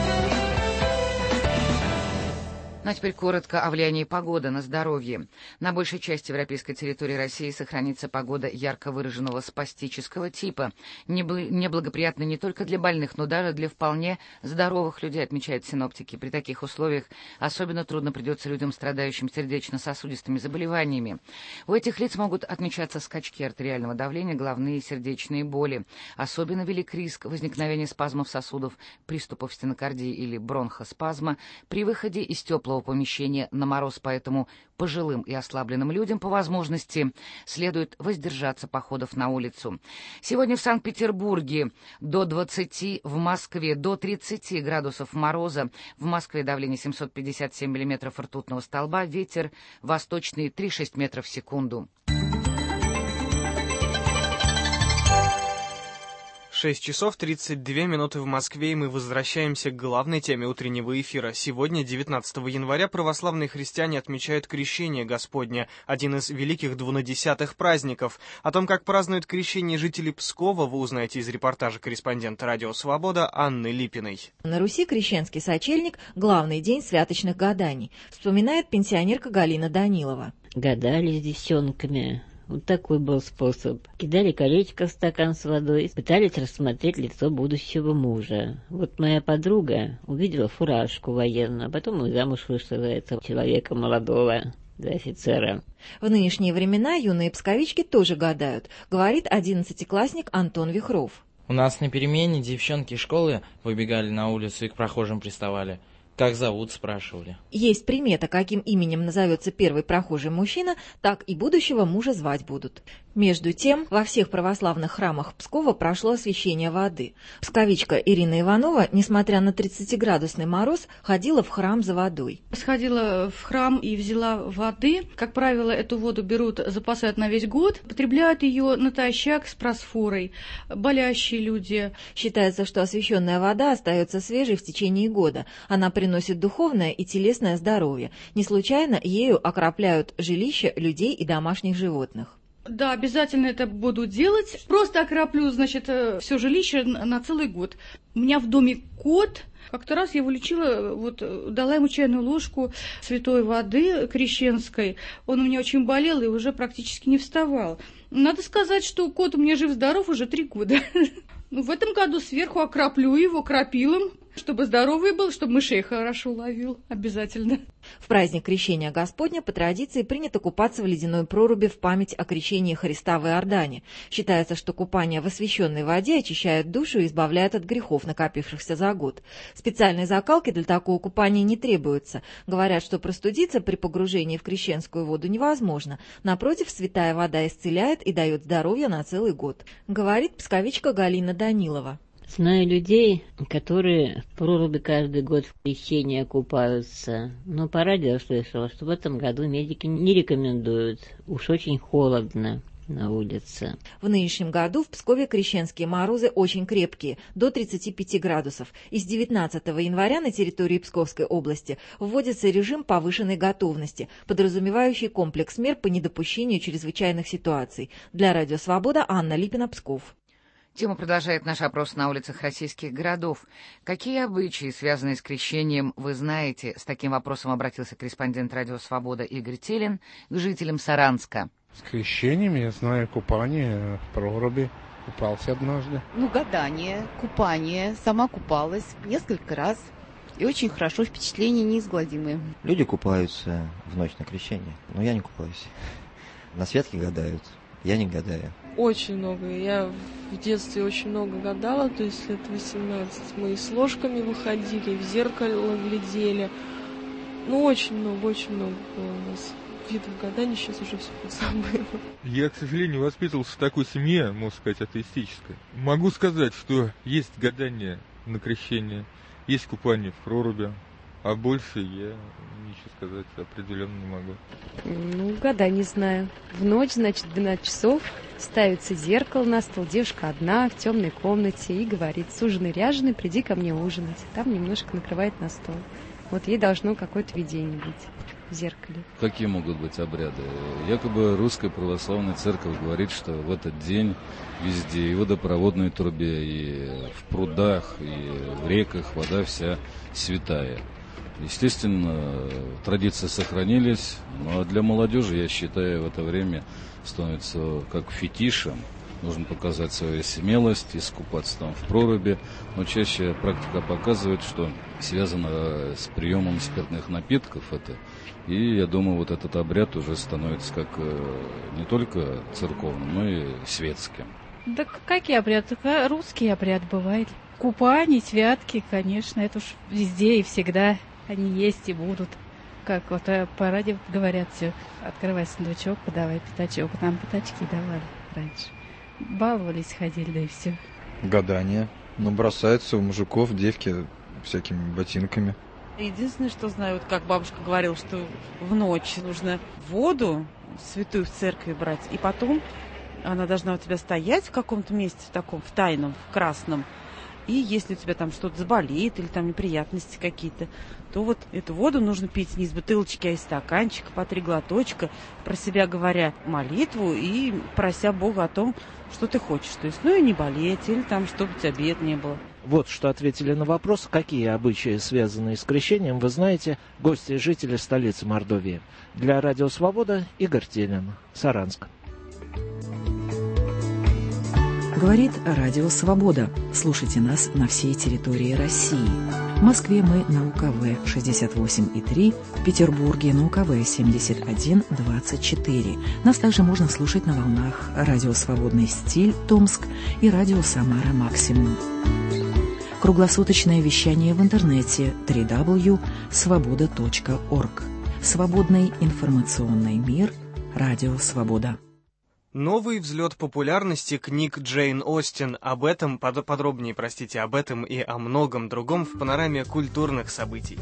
Ну а теперь коротко о влиянии погоды на здоровье. На большей части европейской территории России сохранится погода ярко выраженного спастического типа, неблагоприятна не только для больных, но даже для вполне здоровых людей, отмечают синоптики. При таких условиях особенно трудно придется людям, страдающим сердечно-сосудистыми заболеваниями. У этих лиц могут отмечаться скачки артериального давления, головные и сердечные боли. Особенно велик риск возникновения спазмов сосудов, приступов стенокардии или бронхоспазма при выходе из теплого помещения на мороз, поэтому пожилым и ослабленным людям по возможности следует воздержаться походов на улицу. Сегодня в Санкт-Петербурге до двадцати, в Москве до тридцати градусов мороза, в Москве давление семьсот пятьдесят семь миллиметров ртутного столба, ветер восточный три целых шесть десятых метров в секунду. шесть часов тридцать две минуты в Москве, и мы возвращаемся к главной теме утреннего эфира. Сегодня, девятнадцатого января, православные христиане отмечают Крещение Господне, один из великих двунадесятых праздников. О том, как празднуют крещение жители Пскова, вы узнаете из репортажа корреспондента «Радио Свобода» Анны Липиной. На Руси крещенский сочельник – главный день святочных гаданий, вспоминает пенсионерка Галина Данилова. Гадали с девчонками. Вот такой был способ. Кидали колечко в стакан с водой, пытались рассмотреть лицо будущего мужа. Вот моя подруга увидела фуражку военную, а потом и замуж вышла за этого человека молодого, за офицера. В нынешние времена юные псковички тоже гадают, говорит одиннадцатиклассник Антон Вихров. У нас на перемене девчонки из школы выбегали на улицу и к прохожим приставали. Как зовут, спрашивали. Есть примета, каким именем назовется первый прохожий мужчина, так и будущего мужа звать будут. Между тем, во всех православных храмах Пскова прошло освящение воды. Псковичка Ирина Иванова, несмотря на тридцатиградусный мороз, ходила в храм за водой. Сходила в храм и взяла воды. Как правило, эту воду берут, запасают на весь год, потребляют ее натощак с просфорой. Болящие люди. Считается, что освященная вода остается свежей в течение года. Она приносит приносит духовное и телесное здоровье. Не случайно ею окропляют жилища людей и домашних животных. Да, обязательно это буду делать. Просто окроплю, значит, все жилище на целый год. У меня в доме кот. Как-то раз я его лечила, вот, дала ему чайную ложку святой воды крещенской. Он у меня очень болел и уже практически не вставал. Надо сказать, что кот у меня жив-здоров уже три года. Ну, в этом году сверху окроплю его крапилом, чтобы здоровый был, чтобы мышей хорошо ловил. Обязательно. В праздник Крещения Господня по традиции принято купаться в ледяной проруби в память о крещении Христа в Иордане. Считается, что купание в освященной воде очищает душу и избавляет от грехов, накопившихся за год. Специальной закалки для такого купания не требуется. Говорят, что простудиться при погружении в крещенскую воду невозможно. Напротив, святая вода исцеляет и дает здоровье на целый год, говорит псковичка Галина Данилова. Знаю людей, которые в проруби каждый год в крещение купаются. Но по радио слышала, что в этом году медики не рекомендуют. Уж очень холодно на улице. В нынешнем году в Пскове крещенские морозы очень крепкие, до тридцати пяти градусов. И с девятнадцатого января на территории Псковской области вводится режим повышенной готовности, подразумевающий комплекс мер по недопущению чрезвычайных ситуаций. Для Радио Свобода Анна Липина, Псков. Тема продолжает наш опрос на улицах российских городов. Какие обычаи, связанные с крещением, вы знаете? С таким вопросом обратился корреспондент Радио Свобода Игорь Телин к жителям Саранска. С крещением я знаю купание в проруби. Купался однажды. Ну, гадание, купание. Сама купалась несколько раз. И очень хорошо, впечатления неизгладимые. Люди купаются в ночь на крещение, но я не купаюсь. На святке гадают, я не гадаю. Очень много. Я в детстве очень много гадала, то есть лет восемнадцать. Мы с ложками выходили, в зеркало глядели. Ну, очень много, очень много было у нас видов гаданий, сейчас уже все позабыла. Я, к сожалению, воспитывался в такой семье, можно сказать, атеистической. Могу сказать, что есть гадание на крещение, есть купание в проруби, а больше я ничего сказать определенно не могу. Ну, года не знаю. В ночь, значит, в двенадцать часов ставится зеркало на стол, девушка одна в темной комнате и говорит: суженый ряженый, приди ко мне ужинать. Там немножко накрывает на стол. Вот ей должно какое-то видение быть в зеркале. Какие могут быть обряды? Якобы Русская Православная Церковь говорит, что в этот день везде, и в водопроводной трубе, и в прудах, и в реках вода вся святая. Естественно, традиции сохранились, но для молодежи, я считаю, в это время становится как фетишем. Нужно показать свою смелость, искупаться там в проруби. Но чаще практика показывает, что связано с приемом спиртных напитков это. И я думаю, вот этот обряд уже становится как не только церковным, но и светским. Да какие обряды? Русский обряд бывает. Купание, святки, конечно, это уж везде и всегда они есть и будут. Как вот по радио говорят все. Открывай сундучок, подавай пятачок. Нам пятачки давали раньше. Баловались, ходили, да и все. Гадание. Ну, бросаются у мужиков девки всякими ботинками. Единственное, что знаю, вот как бабушка говорила, что в ночь нужно воду святую в церкви брать, и потом она должна у тебя стоять в каком-то месте, в таком, в тайном, в красном. И если у тебя там что-то заболеет или там неприятности какие-то, то вот эту воду нужно пить не из бутылочки, а из стаканчика, по три глоточка, про себя говоря молитву и прося Бога о том, что ты хочешь. То есть, ну и не болеть, или там, чтобы у тебя бед не было. Вот что ответили на вопрос, какие обычаи, связанные с крещением, вы знаете, гости и жители столицы Мордовии. Для Радио Свобода Игорь Телин, Саранск. Говорит Радио Свобода. Слушайте нас на всей территории России. В Москве мы на У Ка Вэ шестьдесят восемь и три, в Петербурге на У Ка Вэ семьдесят один двадцать четыре. Нас также можно слушать на волнах Радио Свободный стиль Томск и Радио Самара Максимум. Круглосуточное вещание в интернете дабл ю дабл ю дабл ю точка свобода точка орг. Свободный информационный мир. Радио Свобода. Новый взлет популярности книг Джейн Остин. Об этом, под, подробнее, простите, об этом и о многом другом в панораме культурных событий.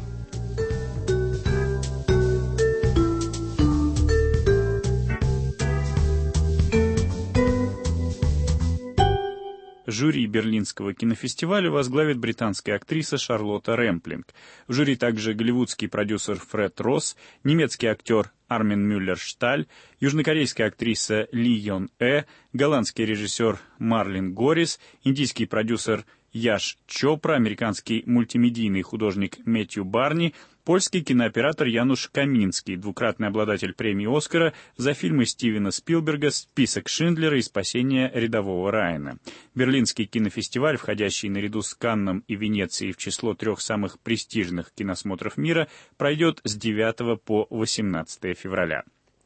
Жюри Берлинского кинофестиваля возглавит британская актриса Шарлотта Рэмплинг. В жюри также голливудский продюсер Фред Росс, немецкий актер Армин Мюллер-Шталь, южнокорейская актриса Ли Йон Э, голландский режиссер Марлин Горис, индийский продюсер Яш Чопра, американский мультимедийный художник Мэтью Барни, польский кинооператор Януш Каминский, двукратный обладатель премии «Оскара» за фильмы Стивена Спилберга «Список Шиндлера» и «Спасение рядового Райана». Берлинский кинофестиваль, входящий наряду с Канном и Венецией в число трех самых престижных киносмотров мира, пройдет с девятого по восемнадцатое февраля.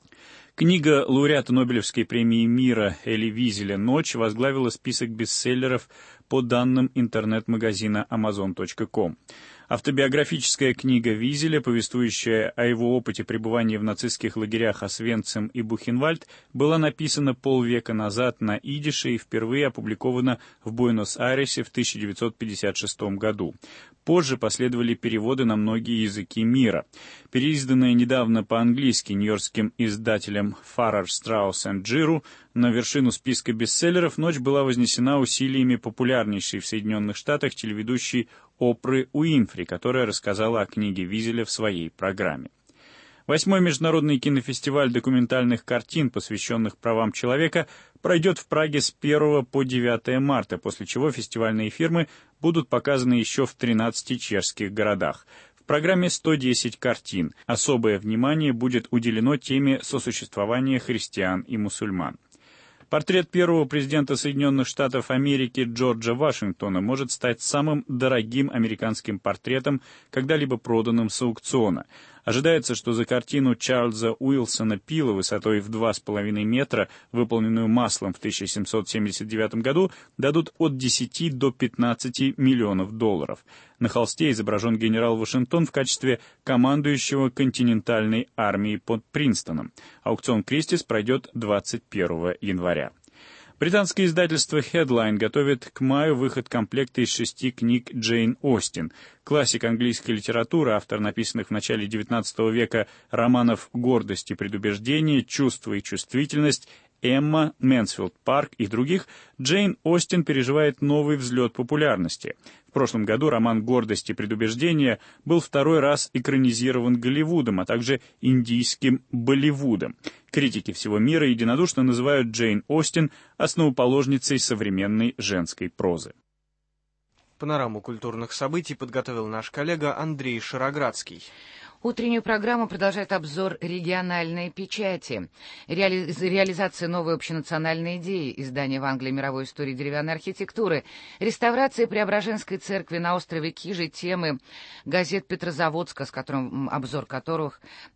Книга лауреата Нобелевской премии мира Эли Визеля «Ночь» возглавила список бестселлеров по данным интернет-магазина амазон точка ком. Автобиографическая книга Визеля, повествующая о его опыте пребывания в нацистских лагерях Освенцим и Бухенвальд, была написана полвека назад на идише и впервые опубликована в Буэнос-Айресе в тысяча девятьсот пятьдесят шестом году. Позже последовали переводы на многие языки мира. Переизданная недавно по-английски нью-йоркским издателем Farrar, Straus энд Giroux, на вершину списка бестселлеров «Ночь» была вознесена усилиями популярнейшей в Соединенных Штатах телеведущей Опры Уинфри, которая рассказала о книге Визеля в своей программе. Восьмой международный кинофестиваль документальных картин, посвященных правам человека, пройдет в Праге с первого по девятое марта, после чего фестивальные фильмы будут показаны еще в тринадцати чешских городах. В программе сто десять картин. Особое внимание будет уделено теме сосуществования христиан и мусульман. Портрет первого президента Соединенных Штатов Америки Джорджа Вашингтона может стать самым дорогим американским портретом, когда-либо проданным с аукциона. Ожидается, что за картину Чарльза Уилсона Пила высотой в два с половиной метра, выполненную маслом в тысяча семьсот семьдесят девятом году, дадут от десяти до пятнадцати миллионов долларов. На холсте изображен генерал Вашингтон в качестве командующего континентальной армией под Принстоном. Аукцион Кристис пройдет двадцать первого января. Британское издательство Headline готовит к маю выход комплекта из шести книг Джейн Остин. Классик английской литературы, автор написанных в начале девятнадцатого века романов «Гордость и предубеждение», «Чувство и чувствительность», «Эмма», «Мэнсфилд Парк» и других, Джейн Остин переживает новый взлет популярности. В прошлом году роман «Гордость и предубеждение» был второй раз экранизирован Голливудом, а также индийским Болливудом. Критики всего мира единодушно называют Джейн Остин основоположницей современной женской прозы. Панораму культурных событий подготовил наш коллега Андрей Шароградский. Утреннюю программу продолжает обзор региональной печати. Реали... Реализация новой общенациональной идеи, издание в Англии мировой истории деревянной архитектуры, реставрация Преображенской церкви на острове Кижи, темы газет Петрозаводска, с которым обзор которых,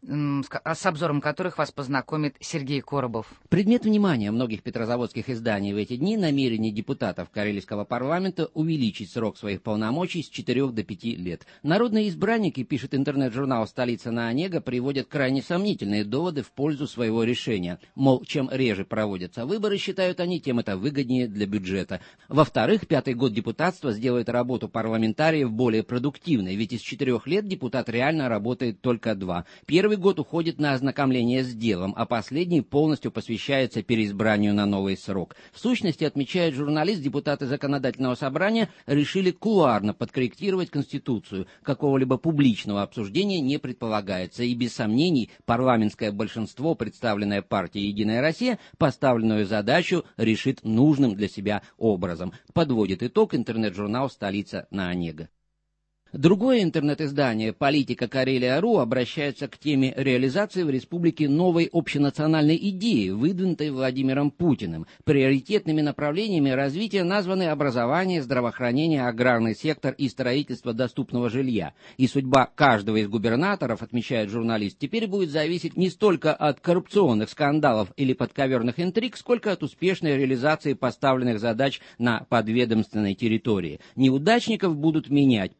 с обзором которых вас познакомит Сергей Коробов. Предмет внимания многих петрозаводских изданий в эти дни — намерение депутатов Карелийского парламента увеличить срок своих полномочий с четырех до пяти лет. Народные избранники, пишет интернет-журнал «Столица на Онега», приводят крайне сомнительные доводы в пользу своего решения. Мол, чем реже проводятся выборы, считают они, тем это выгоднее для бюджета. Во-вторых, пятый год депутатства сделает работу парламентариев более продуктивной, ведь из четырех лет депутат реально работает только два. Первый год уходит на ознакомление с делом, а последний полностью посвящается переизбранию на новый срок. В сущности, отмечает журналист, депутаты Законодательного собрания решили кулуарно подкорректировать Конституцию. Какого-либо публичного обсуждения не предполагается, и без сомнений парламентское большинство, представленное партией «Единая Россия», поставленную задачу решит нужным для себя образом. Подводит итог интернет-журнал «Столица на Онега». Другое интернет-издание «Политика Карелия.ру» обращается к теме реализации в республике новой общенациональной идеи, выдвинутой Владимиром Путиным. Приоритетными направлениями развития названы образование, здравоохранение, аграрный сектор и строительство доступного жилья. И судьба каждого из губернаторов, отмечает журналист, теперь будет зависеть не столько от коррупционных скандалов или подковерных интриг, сколько от успешной реализации поставленных задач на подведомственной территории. Неудачников будут менять, победителей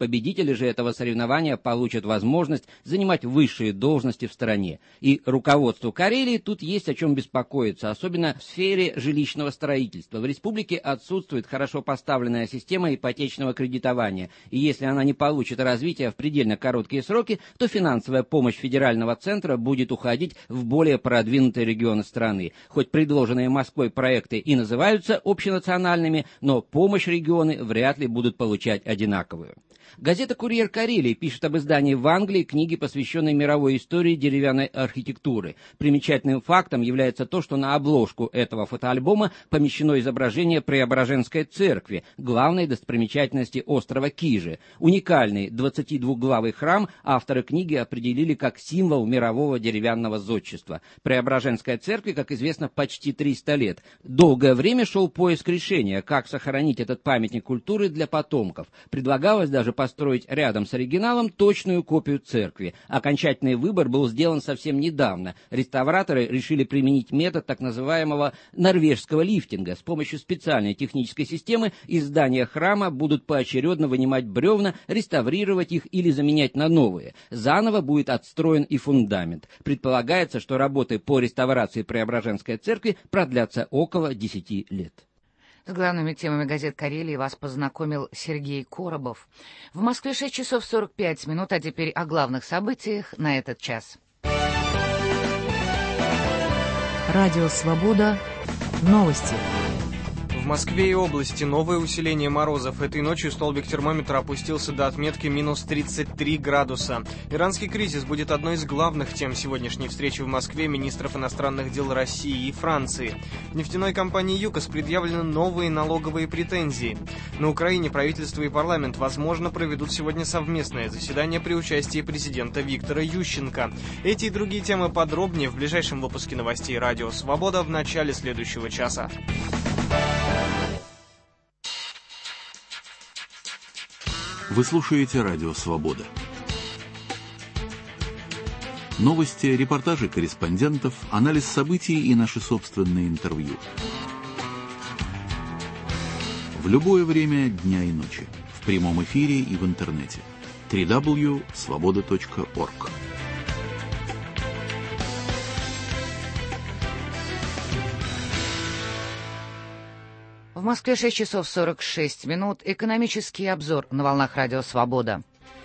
победители же этого соревнования получат возможность занимать высшие должности в стране. И руководству Карелии тут есть о чем беспокоиться, особенно в сфере жилищного строительства. В республике отсутствует хорошо поставленная система ипотечного кредитования, и если она не получит развития в предельно короткие сроки, то финансовая помощь федерального центра будет уходить в более продвинутые регионы страны. Хоть предложенные Москвой проекты и называются общенациональными, но помощь регионы вряд ли будут получать одинаковую. Газета «Курьер Карелии» пишет об издании в Англии книги, посвященной мировой истории деревянной архитектуры. Примечательным фактом является то, что на обложку этого фотоальбома помещено изображение Преображенской церкви, главной достопримечательности острова Кижи. Уникальный двадцатидвуглавый храм авторы книги определили как символ мирового деревянного зодчества. Преображенской церкви, как известно, почти триста лет. Долгое время шел поиск решения, как сохранить этот памятник культуры для потомков. Предлагалось даже построить рядом с оригиналом точную копию церкви. Окончательный выбор был сделан совсем недавно. Реставраторы решили применить метод так называемого норвежского лифтинга. С помощью специальной технической системы из здания храма будут поочередно вынимать бревна, реставрировать их или заменять на новые. Заново будет отстроен и фундамент. Предполагается, что работы по реставрации Преображенской церкви продлятся около десяти лет. С главными темами газет Карелии вас познакомил Сергей Коробов. В Москве шесть часов сорок пять минут, а теперь о главных событиях на этот час. Радио «Свобода». Новости. В Москве и области новое усиление морозов. Этой ночью столбик термометра опустился до отметки минус тридцать три градуса. Иранский кризис будет одной из главных тем сегодняшней встречи в Москве министров иностранных дел России и Франции. Нефтяной компании «ЮКОС» предъявлены новые налоговые претензии. На Украине правительство и парламент, возможно, проведут сегодня совместное заседание при участии президента Виктора Ющенко. Эти и другие темы подробнее в ближайшем выпуске новостей «Радио Свобода» в начале следующего часа. Вы слушаете «Радио Свобода». Новости, репортажи корреспондентов, анализ событий и наши собственные интервью. В любое время дня и ночи. В прямом эфире и в интернете. дабл ю дабл ю дабл ю точка свобода точка орг. В Москве шесть часов сорок шесть минут. Экономический обзор на волнах радио «Свобода».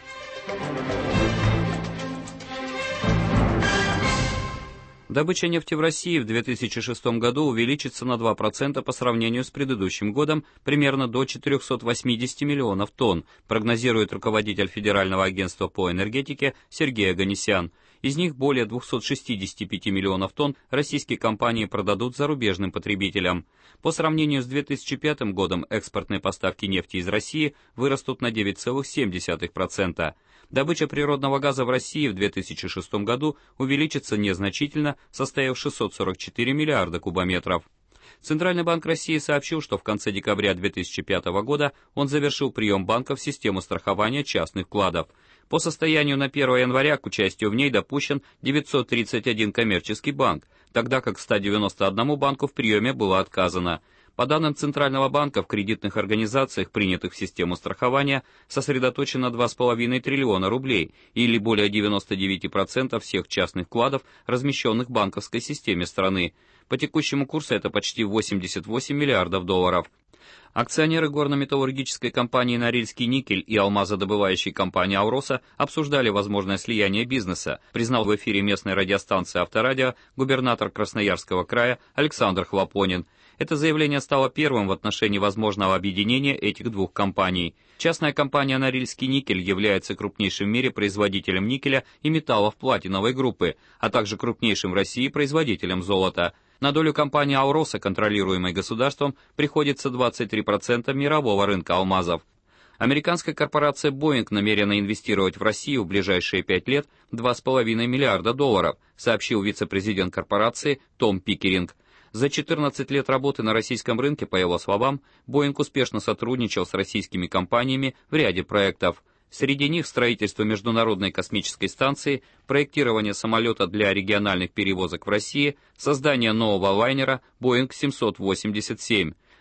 Добыча нефти в России в две тысячи шестом году увеличится на два процента по сравнению с предыдущим годом, примерно до четырехсот восьмидесяти миллионов тонн, прогнозирует руководитель Федерального агентства по энергетике Сергей Оганесян. Из них более двухсот шестидесяти пяти миллионов тонн российские компании продадут зарубежным потребителям. По сравнению с две тысячи пятым годом экспортные поставки нефти из России вырастут на девять целых семь десятых процента. Добыча природного газа в России в две тысячи шестом году увеличится незначительно, составив шестьсот сорок четыре миллиарда кубометров. Центральный банк России сообщил, что в конце декабря две тысячи пятого года он завершил прием банков в систему страхования частных вкладов. По состоянию на первое января к участию в ней допущен девятьсот тридцать один коммерческий банк, тогда как ста девяноста одному банку в приеме было отказано. По данным Центрального банка, в кредитных организациях, принятых в систему страхования, сосредоточено два с половиной триллиона рублей, или более девяноста девяти процентов всех частных вкладов, размещенных в банковской системе страны. По текущему курсу это почти восемьдесят восемь миллиардов долларов. Акционеры горно-металлургической компании «Норильский никель» и алмазодобывающей компании «Ауроса» обсуждали возможное слияние бизнеса, признал в эфире местной радиостанции «Авторадио» губернатор Красноярского края Александр Хлопонин. Это заявление стало первым в отношении возможного объединения этих двух компаний. Частная компания «Норильский никель» является крупнейшим в мире производителем никеля и металлов платиновой группы, а также крупнейшим в России производителем золота. На долю компании «Ауроса», контролируемой государством, приходится двадцать три процента мирового рынка алмазов. Американская корпорация Boeing намерена инвестировать в Россию в ближайшие пять лет два с половиной миллиарда долларов, сообщил вице-президент корпорации Том Пикеринг. За четырнадцать лет работы на российском рынке, по его словам, Boeing успешно сотрудничал с российскими компаниями в ряде проектов. Среди них строительство Международной космической станции, проектирование самолета для региональных перевозок в России, создание нового лайнера Boeing семьсот восемьдесят семь.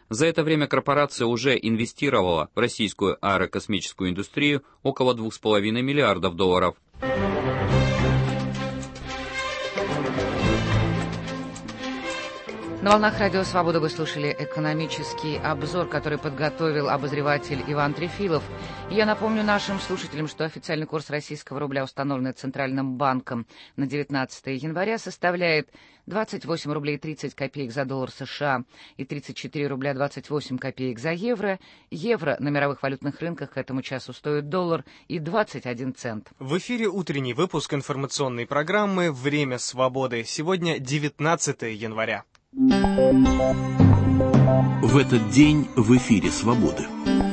За это время корпорация уже инвестировала в российскую аэрокосмическую индустрию около двух с половиной миллиардов долларов. На волнах Радио Свобода вы слушали экономический обзор, который подготовил обозреватель Иван Трефилов. Я напомню нашим слушателям, что официальный курс российского рубля, установленный Центральным банком на девятнадцатое января, составляет двадцать восемь рублей тридцать копеек за доллар США и тридцать четыре рубля двадцать восемь копеек за евро. Евро на мировых валютных рынках к этому часу стоит доллар и двадцать один цент. В эфире утренний выпуск информационной программы «Время свободы». Сегодня девятнадцатое января. В этот день в эфире «Свободы».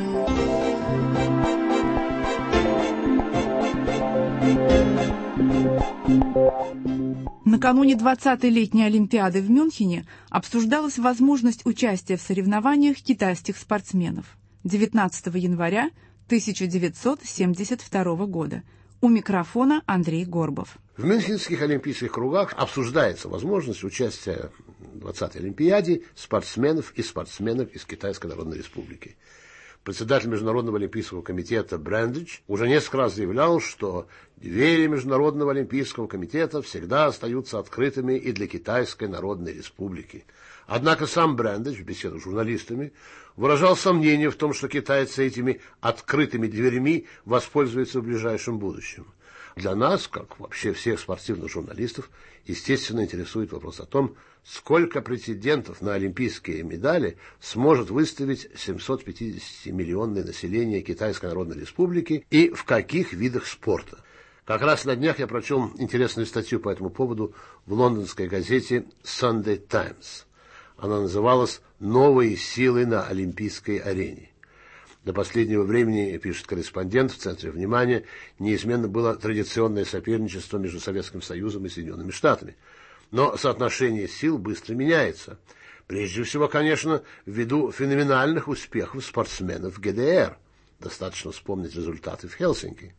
Накануне двадцатой летней Олимпиады в Мюнхене обсуждалась возможность участия в соревнованиях китайских спортсменов. девятнадцатого января тысяча девятьсот семьдесят второго года. У микрофона Андрей Горбов. В Мюнхенских олимпийских кругах обсуждается возможность участия в двадцатой Олимпиаде спортсменов и спортсменок из Китайской Народной Республики. Председатель Международного олимпийского комитета Брендидж уже несколько раз заявлял, что двери Международного олимпийского комитета всегда остаются открытыми и для Китайской Народной Республики. Однако сам Брендидж в беседах с журналистами выражал сомнение в том, что китайцы этими открытыми дверями воспользуются в ближайшем будущем. Для нас, как вообще всех спортивных журналистов, естественно интересует вопрос о том, сколько претендентов на олимпийские медали сможет выставить семисотпятидесятимиллионное население Китайской Народной Республики и в каких видах спорта. Как раз на днях я прочел интересную статью по этому поводу в лондонской газете Sunday Times. Она называлась «Новые силы на олимпийской арене». До последнего времени, пишет корреспондент, в центре внимания неизменно было традиционное соперничество между Советским Союзом и Соединенными Штатами. Но соотношение сил быстро меняется. Прежде всего, конечно, ввиду феноменальных успехов спортсменов ГДР. Достаточно вспомнить результаты в Хельсинки.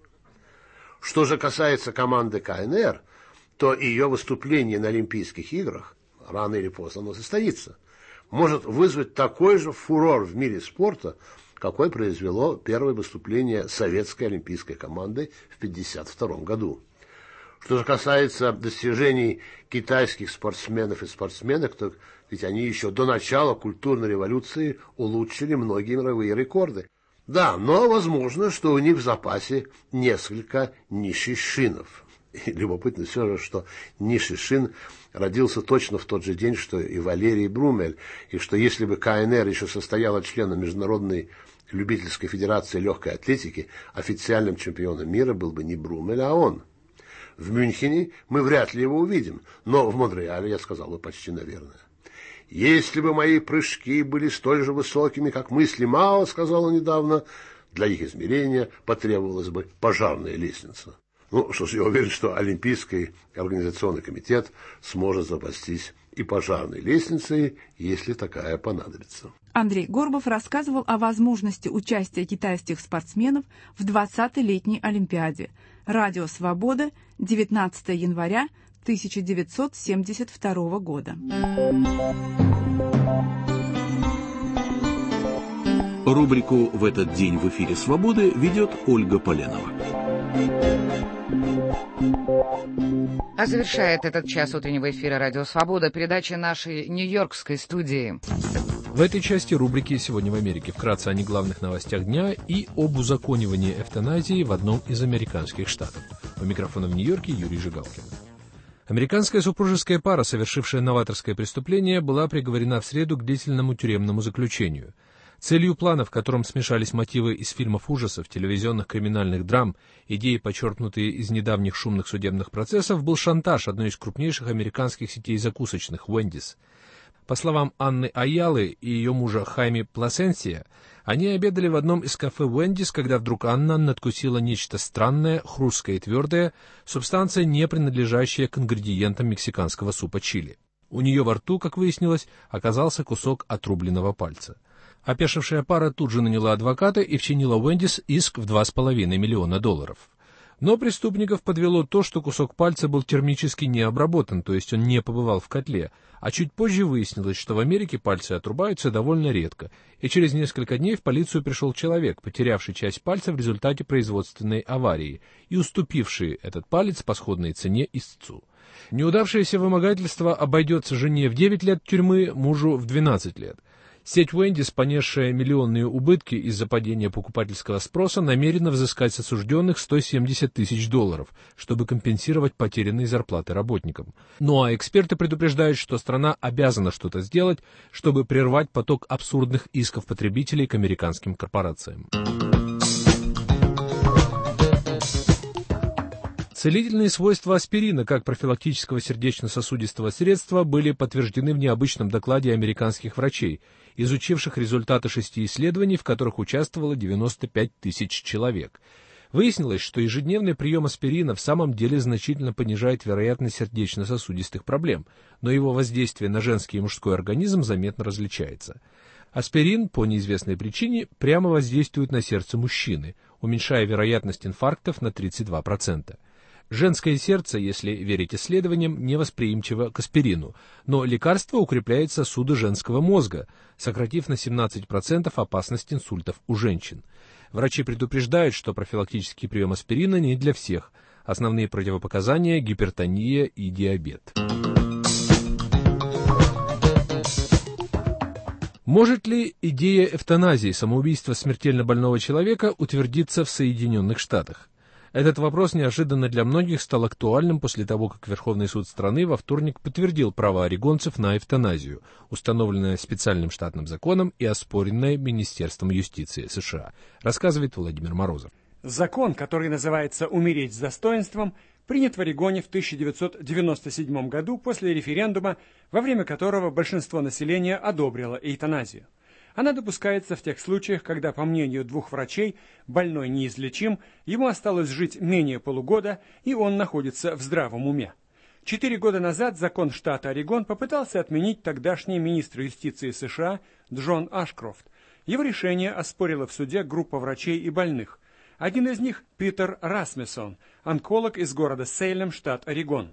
Что же касается команды КНР, то ее выступление на Олимпийских играх, рано или поздно оно состоится, может вызвать такой же фурор в мире спорта, какой произвело первое выступление советской олимпийской команды в пятьдесят втором году. Что же касается достижений китайских спортсменов и спортсменок, то ведь они еще до начала культурной революции улучшили многие мировые рекорды. Да, но возможно, что у них в запасе несколько нишишинов. И любопытно все же, что Нишишин родился точно в тот же день, что и Валерий Брумель, и что если бы КНР еще состояла членом Международной любительской федерации легкой атлетики, официальным чемпионом мира был бы не Брумель, а он. В Мюнхене мы вряд ли его увидим, но в Монреале, я сказал бы, почти наверное. «Если бы мои прыжки были столь же высокими, как мысли Мао, — сказал он недавно, — для их измерения потребовалась бы пожарная лестница». Ну, что ж, я уверен, что Олимпийский организационный комитет сможет запастись и пожарной лестницей, если такая понадобится. Андрей Горбов рассказывал о возможности участия китайских спортсменов в двадцатой летней Олимпиаде. Радио «Свобода», девятнадцатого января тысяча девятьсот семьдесят второго года. Рубрику «В этот день в эфире «Свободы» ведет Ольга Поленова. А завершает этот час утреннего эфира «Радио Свобода» передача нашей нью-йоркской студии. В этой части рубрики «Сегодня в Америке» вкратце о неглавных новостях дня и об узаконивании эвтаназии в одном из американских штатов. У микрофона в Нью-Йорке Юрий Жигалкин. Американская супружеская пара, совершившая новаторское преступление, была приговорена в среду к длительному тюремному заключению. Целью плана, в котором смешались мотивы из фильмов ужасов, телевизионных криминальных драм, идеи, почерпнутые из недавних шумных судебных процессов, был шантаж одной из крупнейших американских сетей закусочных – «Уэндис». По словам Анны Аялы и ее мужа Хайме Пласенсия, они обедали в одном из кафе «Уэндис», когда вдруг Анна надкусила нечто странное, хрусткое и твердое, субстанция, не принадлежащая к ингредиентам мексиканского супа чили. У нее во рту, как выяснилось, оказался кусок отрубленного пальца. Опешившая пара тут же наняла адвоката и вчинила Уэндис иск в два с половиной миллиона долларов. Но преступников подвело то, что кусок пальца был термически не обработан, то есть он не побывал в котле, а чуть позже выяснилось, что в Америке пальцы отрубаются довольно редко, и через несколько дней в полицию пришел человек, потерявший часть пальца в результате производственной аварии и уступивший этот палец по сходной цене истцу. Неудавшееся вымогательство обойдется жене в девять лет тюрьмы, мужу в двенадцать лет. Сеть Wendy's, понесшая миллионные убытки из-за падения покупательского спроса, намерена взыскать с осужденных сто семьдесят тысяч долларов, чтобы компенсировать потерянные зарплаты работникам. Ну а эксперты предупреждают, что страна обязана что-то сделать, чтобы прервать поток абсурдных исков потребителей к американским корпорациям. Целительные свойства аспирина как профилактического сердечно-сосудистого средства были подтверждены в необычном докладе американских врачей, изучивших результаты шести исследований, в которых участвовало девяносто пять тысяч человек. Выяснилось, что ежедневный прием аспирина в самом деле значительно понижает вероятность сердечно-сосудистых проблем, но его воздействие на женский и мужской организм заметно различается. Аспирин, по неизвестной причине, прямо воздействует на сердце мужчины, уменьшая вероятность инфарктов на тридцать два процента. Женское сердце, если верить исследованиям, невосприимчиво к аспирину, но лекарство укрепляет сосуды женского мозга, сократив на семнадцать процентов опасность инсультов у женщин. Врачи предупреждают, что профилактический прием аспирина не для всех. Основные противопоказания – гипертония и диабет. Может ли идея эвтаназии, самоубийства смертельно больного человека, утвердиться в Соединенных Штатах? Этот вопрос неожиданно для многих стал актуальным после того, как Верховный суд страны во вторник подтвердил право орегонцев на эвтаназию, установленное специальным штатным законом и оспоренное Министерством юстиции США, рассказывает Владимир Морозов. Закон, который называется «Умереть с достоинством», принят в Орегоне в тысяча девятьсот девяносто седьмом году после референдума, во время которого большинство населения одобрило эвтаназию. Она допускается в тех случаях, когда, по мнению двух врачей, больной неизлечим, ему осталось жить менее полугода, и он находится в здравом уме. Четыре года назад закон штата Орегон попытался отменить тогдашний министр юстиции США Джон Ашкрофт. Его решение оспорила в суде группа врачей и больных. Один из них – Питер Расмуссон, онколог из города Сейлем, штат Орегон.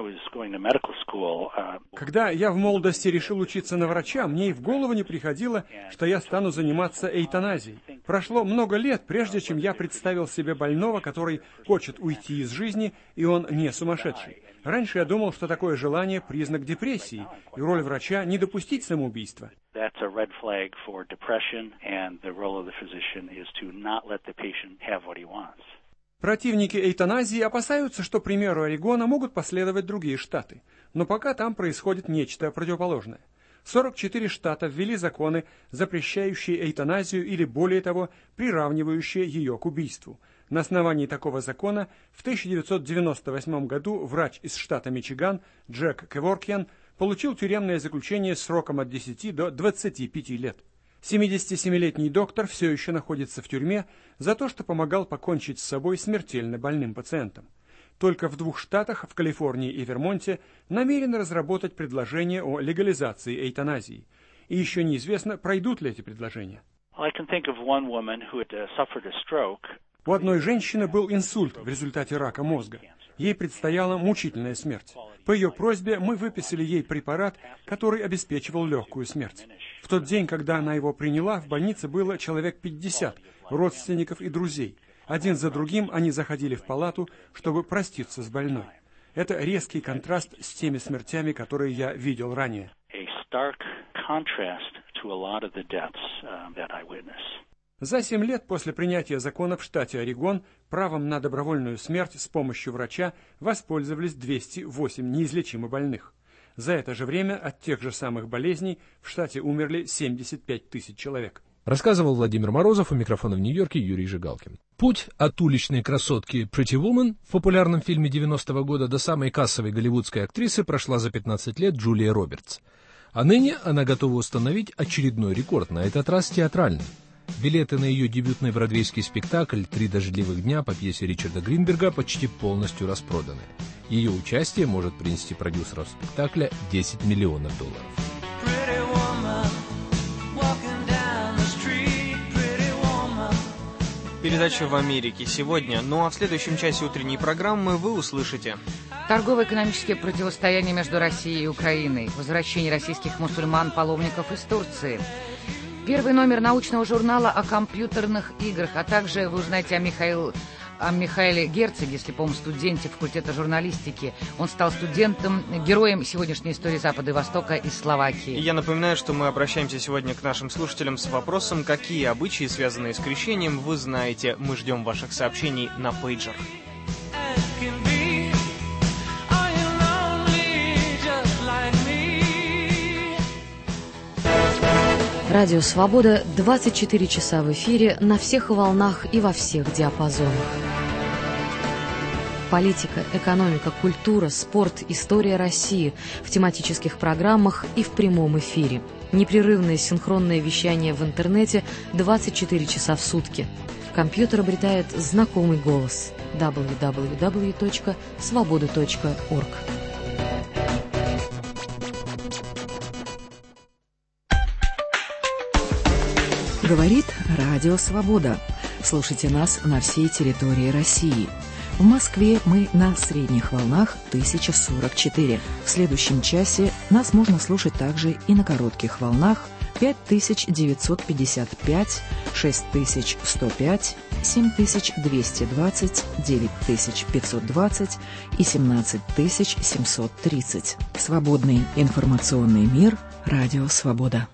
Когда я в молодости решил учиться на врача, мне и в голову не приходило, что я стану заниматься эвтаназией. Прошло много лет, прежде чем я представил себе больного, который хочет уйти из жизни, и он не сумасшедший. Раньше я думал, что такое желание – признак депрессии, и роль врача – не допустить самоубийства. Противники эвтаназии опасаются, что примеру Орегона могут последовать другие штаты, но пока там происходит нечто противоположное. сорок четыре штата ввели законы, запрещающие эвтаназию или, более того, приравнивающие ее к убийству. На основании такого закона в тысяча девятьсот девяносто восьмом году врач из штата Мичиган Джек Кеворкьян получил тюремное заключение сроком от десяти до двадцати пяти лет. семидесятисемилетний доктор все еще находится в тюрьме за то, что помогал покончить с собой смертельно больным пациентам. Только в двух штатах, в Калифорнии и Вермонте, намерены разработать предложение о легализации эвтаназии. И еще неизвестно, пройдут ли эти предложения. У одной женщины был инсульт в результате рака мозга. Ей предстояла мучительная смерть. По ее просьбе мы выписали ей препарат, который обеспечивал легкую смерть. В тот день, когда она его приняла, в больнице было человек пятьдесят, родственников и друзей. Один за другим они заходили в палату, чтобы проститься с больной. Это резкий контраст с теми смертями, которые я видел ранее. За семь лет после принятия закона в штате Орегон правом на добровольную смерть с помощью врача воспользовались двести восемь неизлечимо больных. За это же время от тех же самых болезней в штате умерли семьдесят пять тысяч человек. Рассказывал Владимир Морозов, у микрофона в Нью-Йорке Юрий Жигалкин. Путь от уличной красотки Pretty Woman в популярном фильме девяностого года до самой кассовой голливудской актрисы прошла за пятнадцать лет Джулия Робертс. А ныне она готова установить очередной рекорд, на этот раз театральный. Билеты на ее дебютный бродвейский спектакль «Три дождливых дня» по пьесе Ричарда Гринберга почти полностью распроданы. Ее участие может принести продюсерам спектакля десять миллионов долларов. Передача «В Америке сегодня». Ну а в следующем часе утренней программы вы услышите: торгово-экономические противостояния между Россией и Украиной, возвращение российских мусульман-паломников из Турции, первый номер научного журнала о компьютерных играх, а также вы узнаете о Михаиле о Михаиле Герцоге, если помните, студенте факультета журналистики. Он стал студентом, героем сегодняшней истории Запада и Востока из Словакии. И я напоминаю, что мы обращаемся сегодня к нашим слушателям с вопросом, какие обычаи, связанные с крещением, вы знаете. Мы ждем ваших сообщений на пейджер. Радио «Свобода» двадцать четыре часа в эфире на всех волнах и во всех диапазонах. Политика, экономика, культура, спорт, история России в тематических программах и в прямом эфире. Непрерывное синхронное вещание в интернете двадцать четыре часа в сутки. Компьютер обретает знакомый голос. дабл ю дабл ю дабл ю точка свобода точка орг. Говорит Радио Свобода. Слушайте нас на всей территории России. В Москве мы на средних волнах тысяча сорок четыре. В следующем часе нас можно слушать также и на коротких волнах пять тысяч девятьсот пятьдесят пять, шесть тысяч сто пять, семь тысяч двести двадцать, девять тысяч пятьсот двадцать и семнадцать тысяч семьсот тридцать. Свободный информационный мир. Радио Свобода.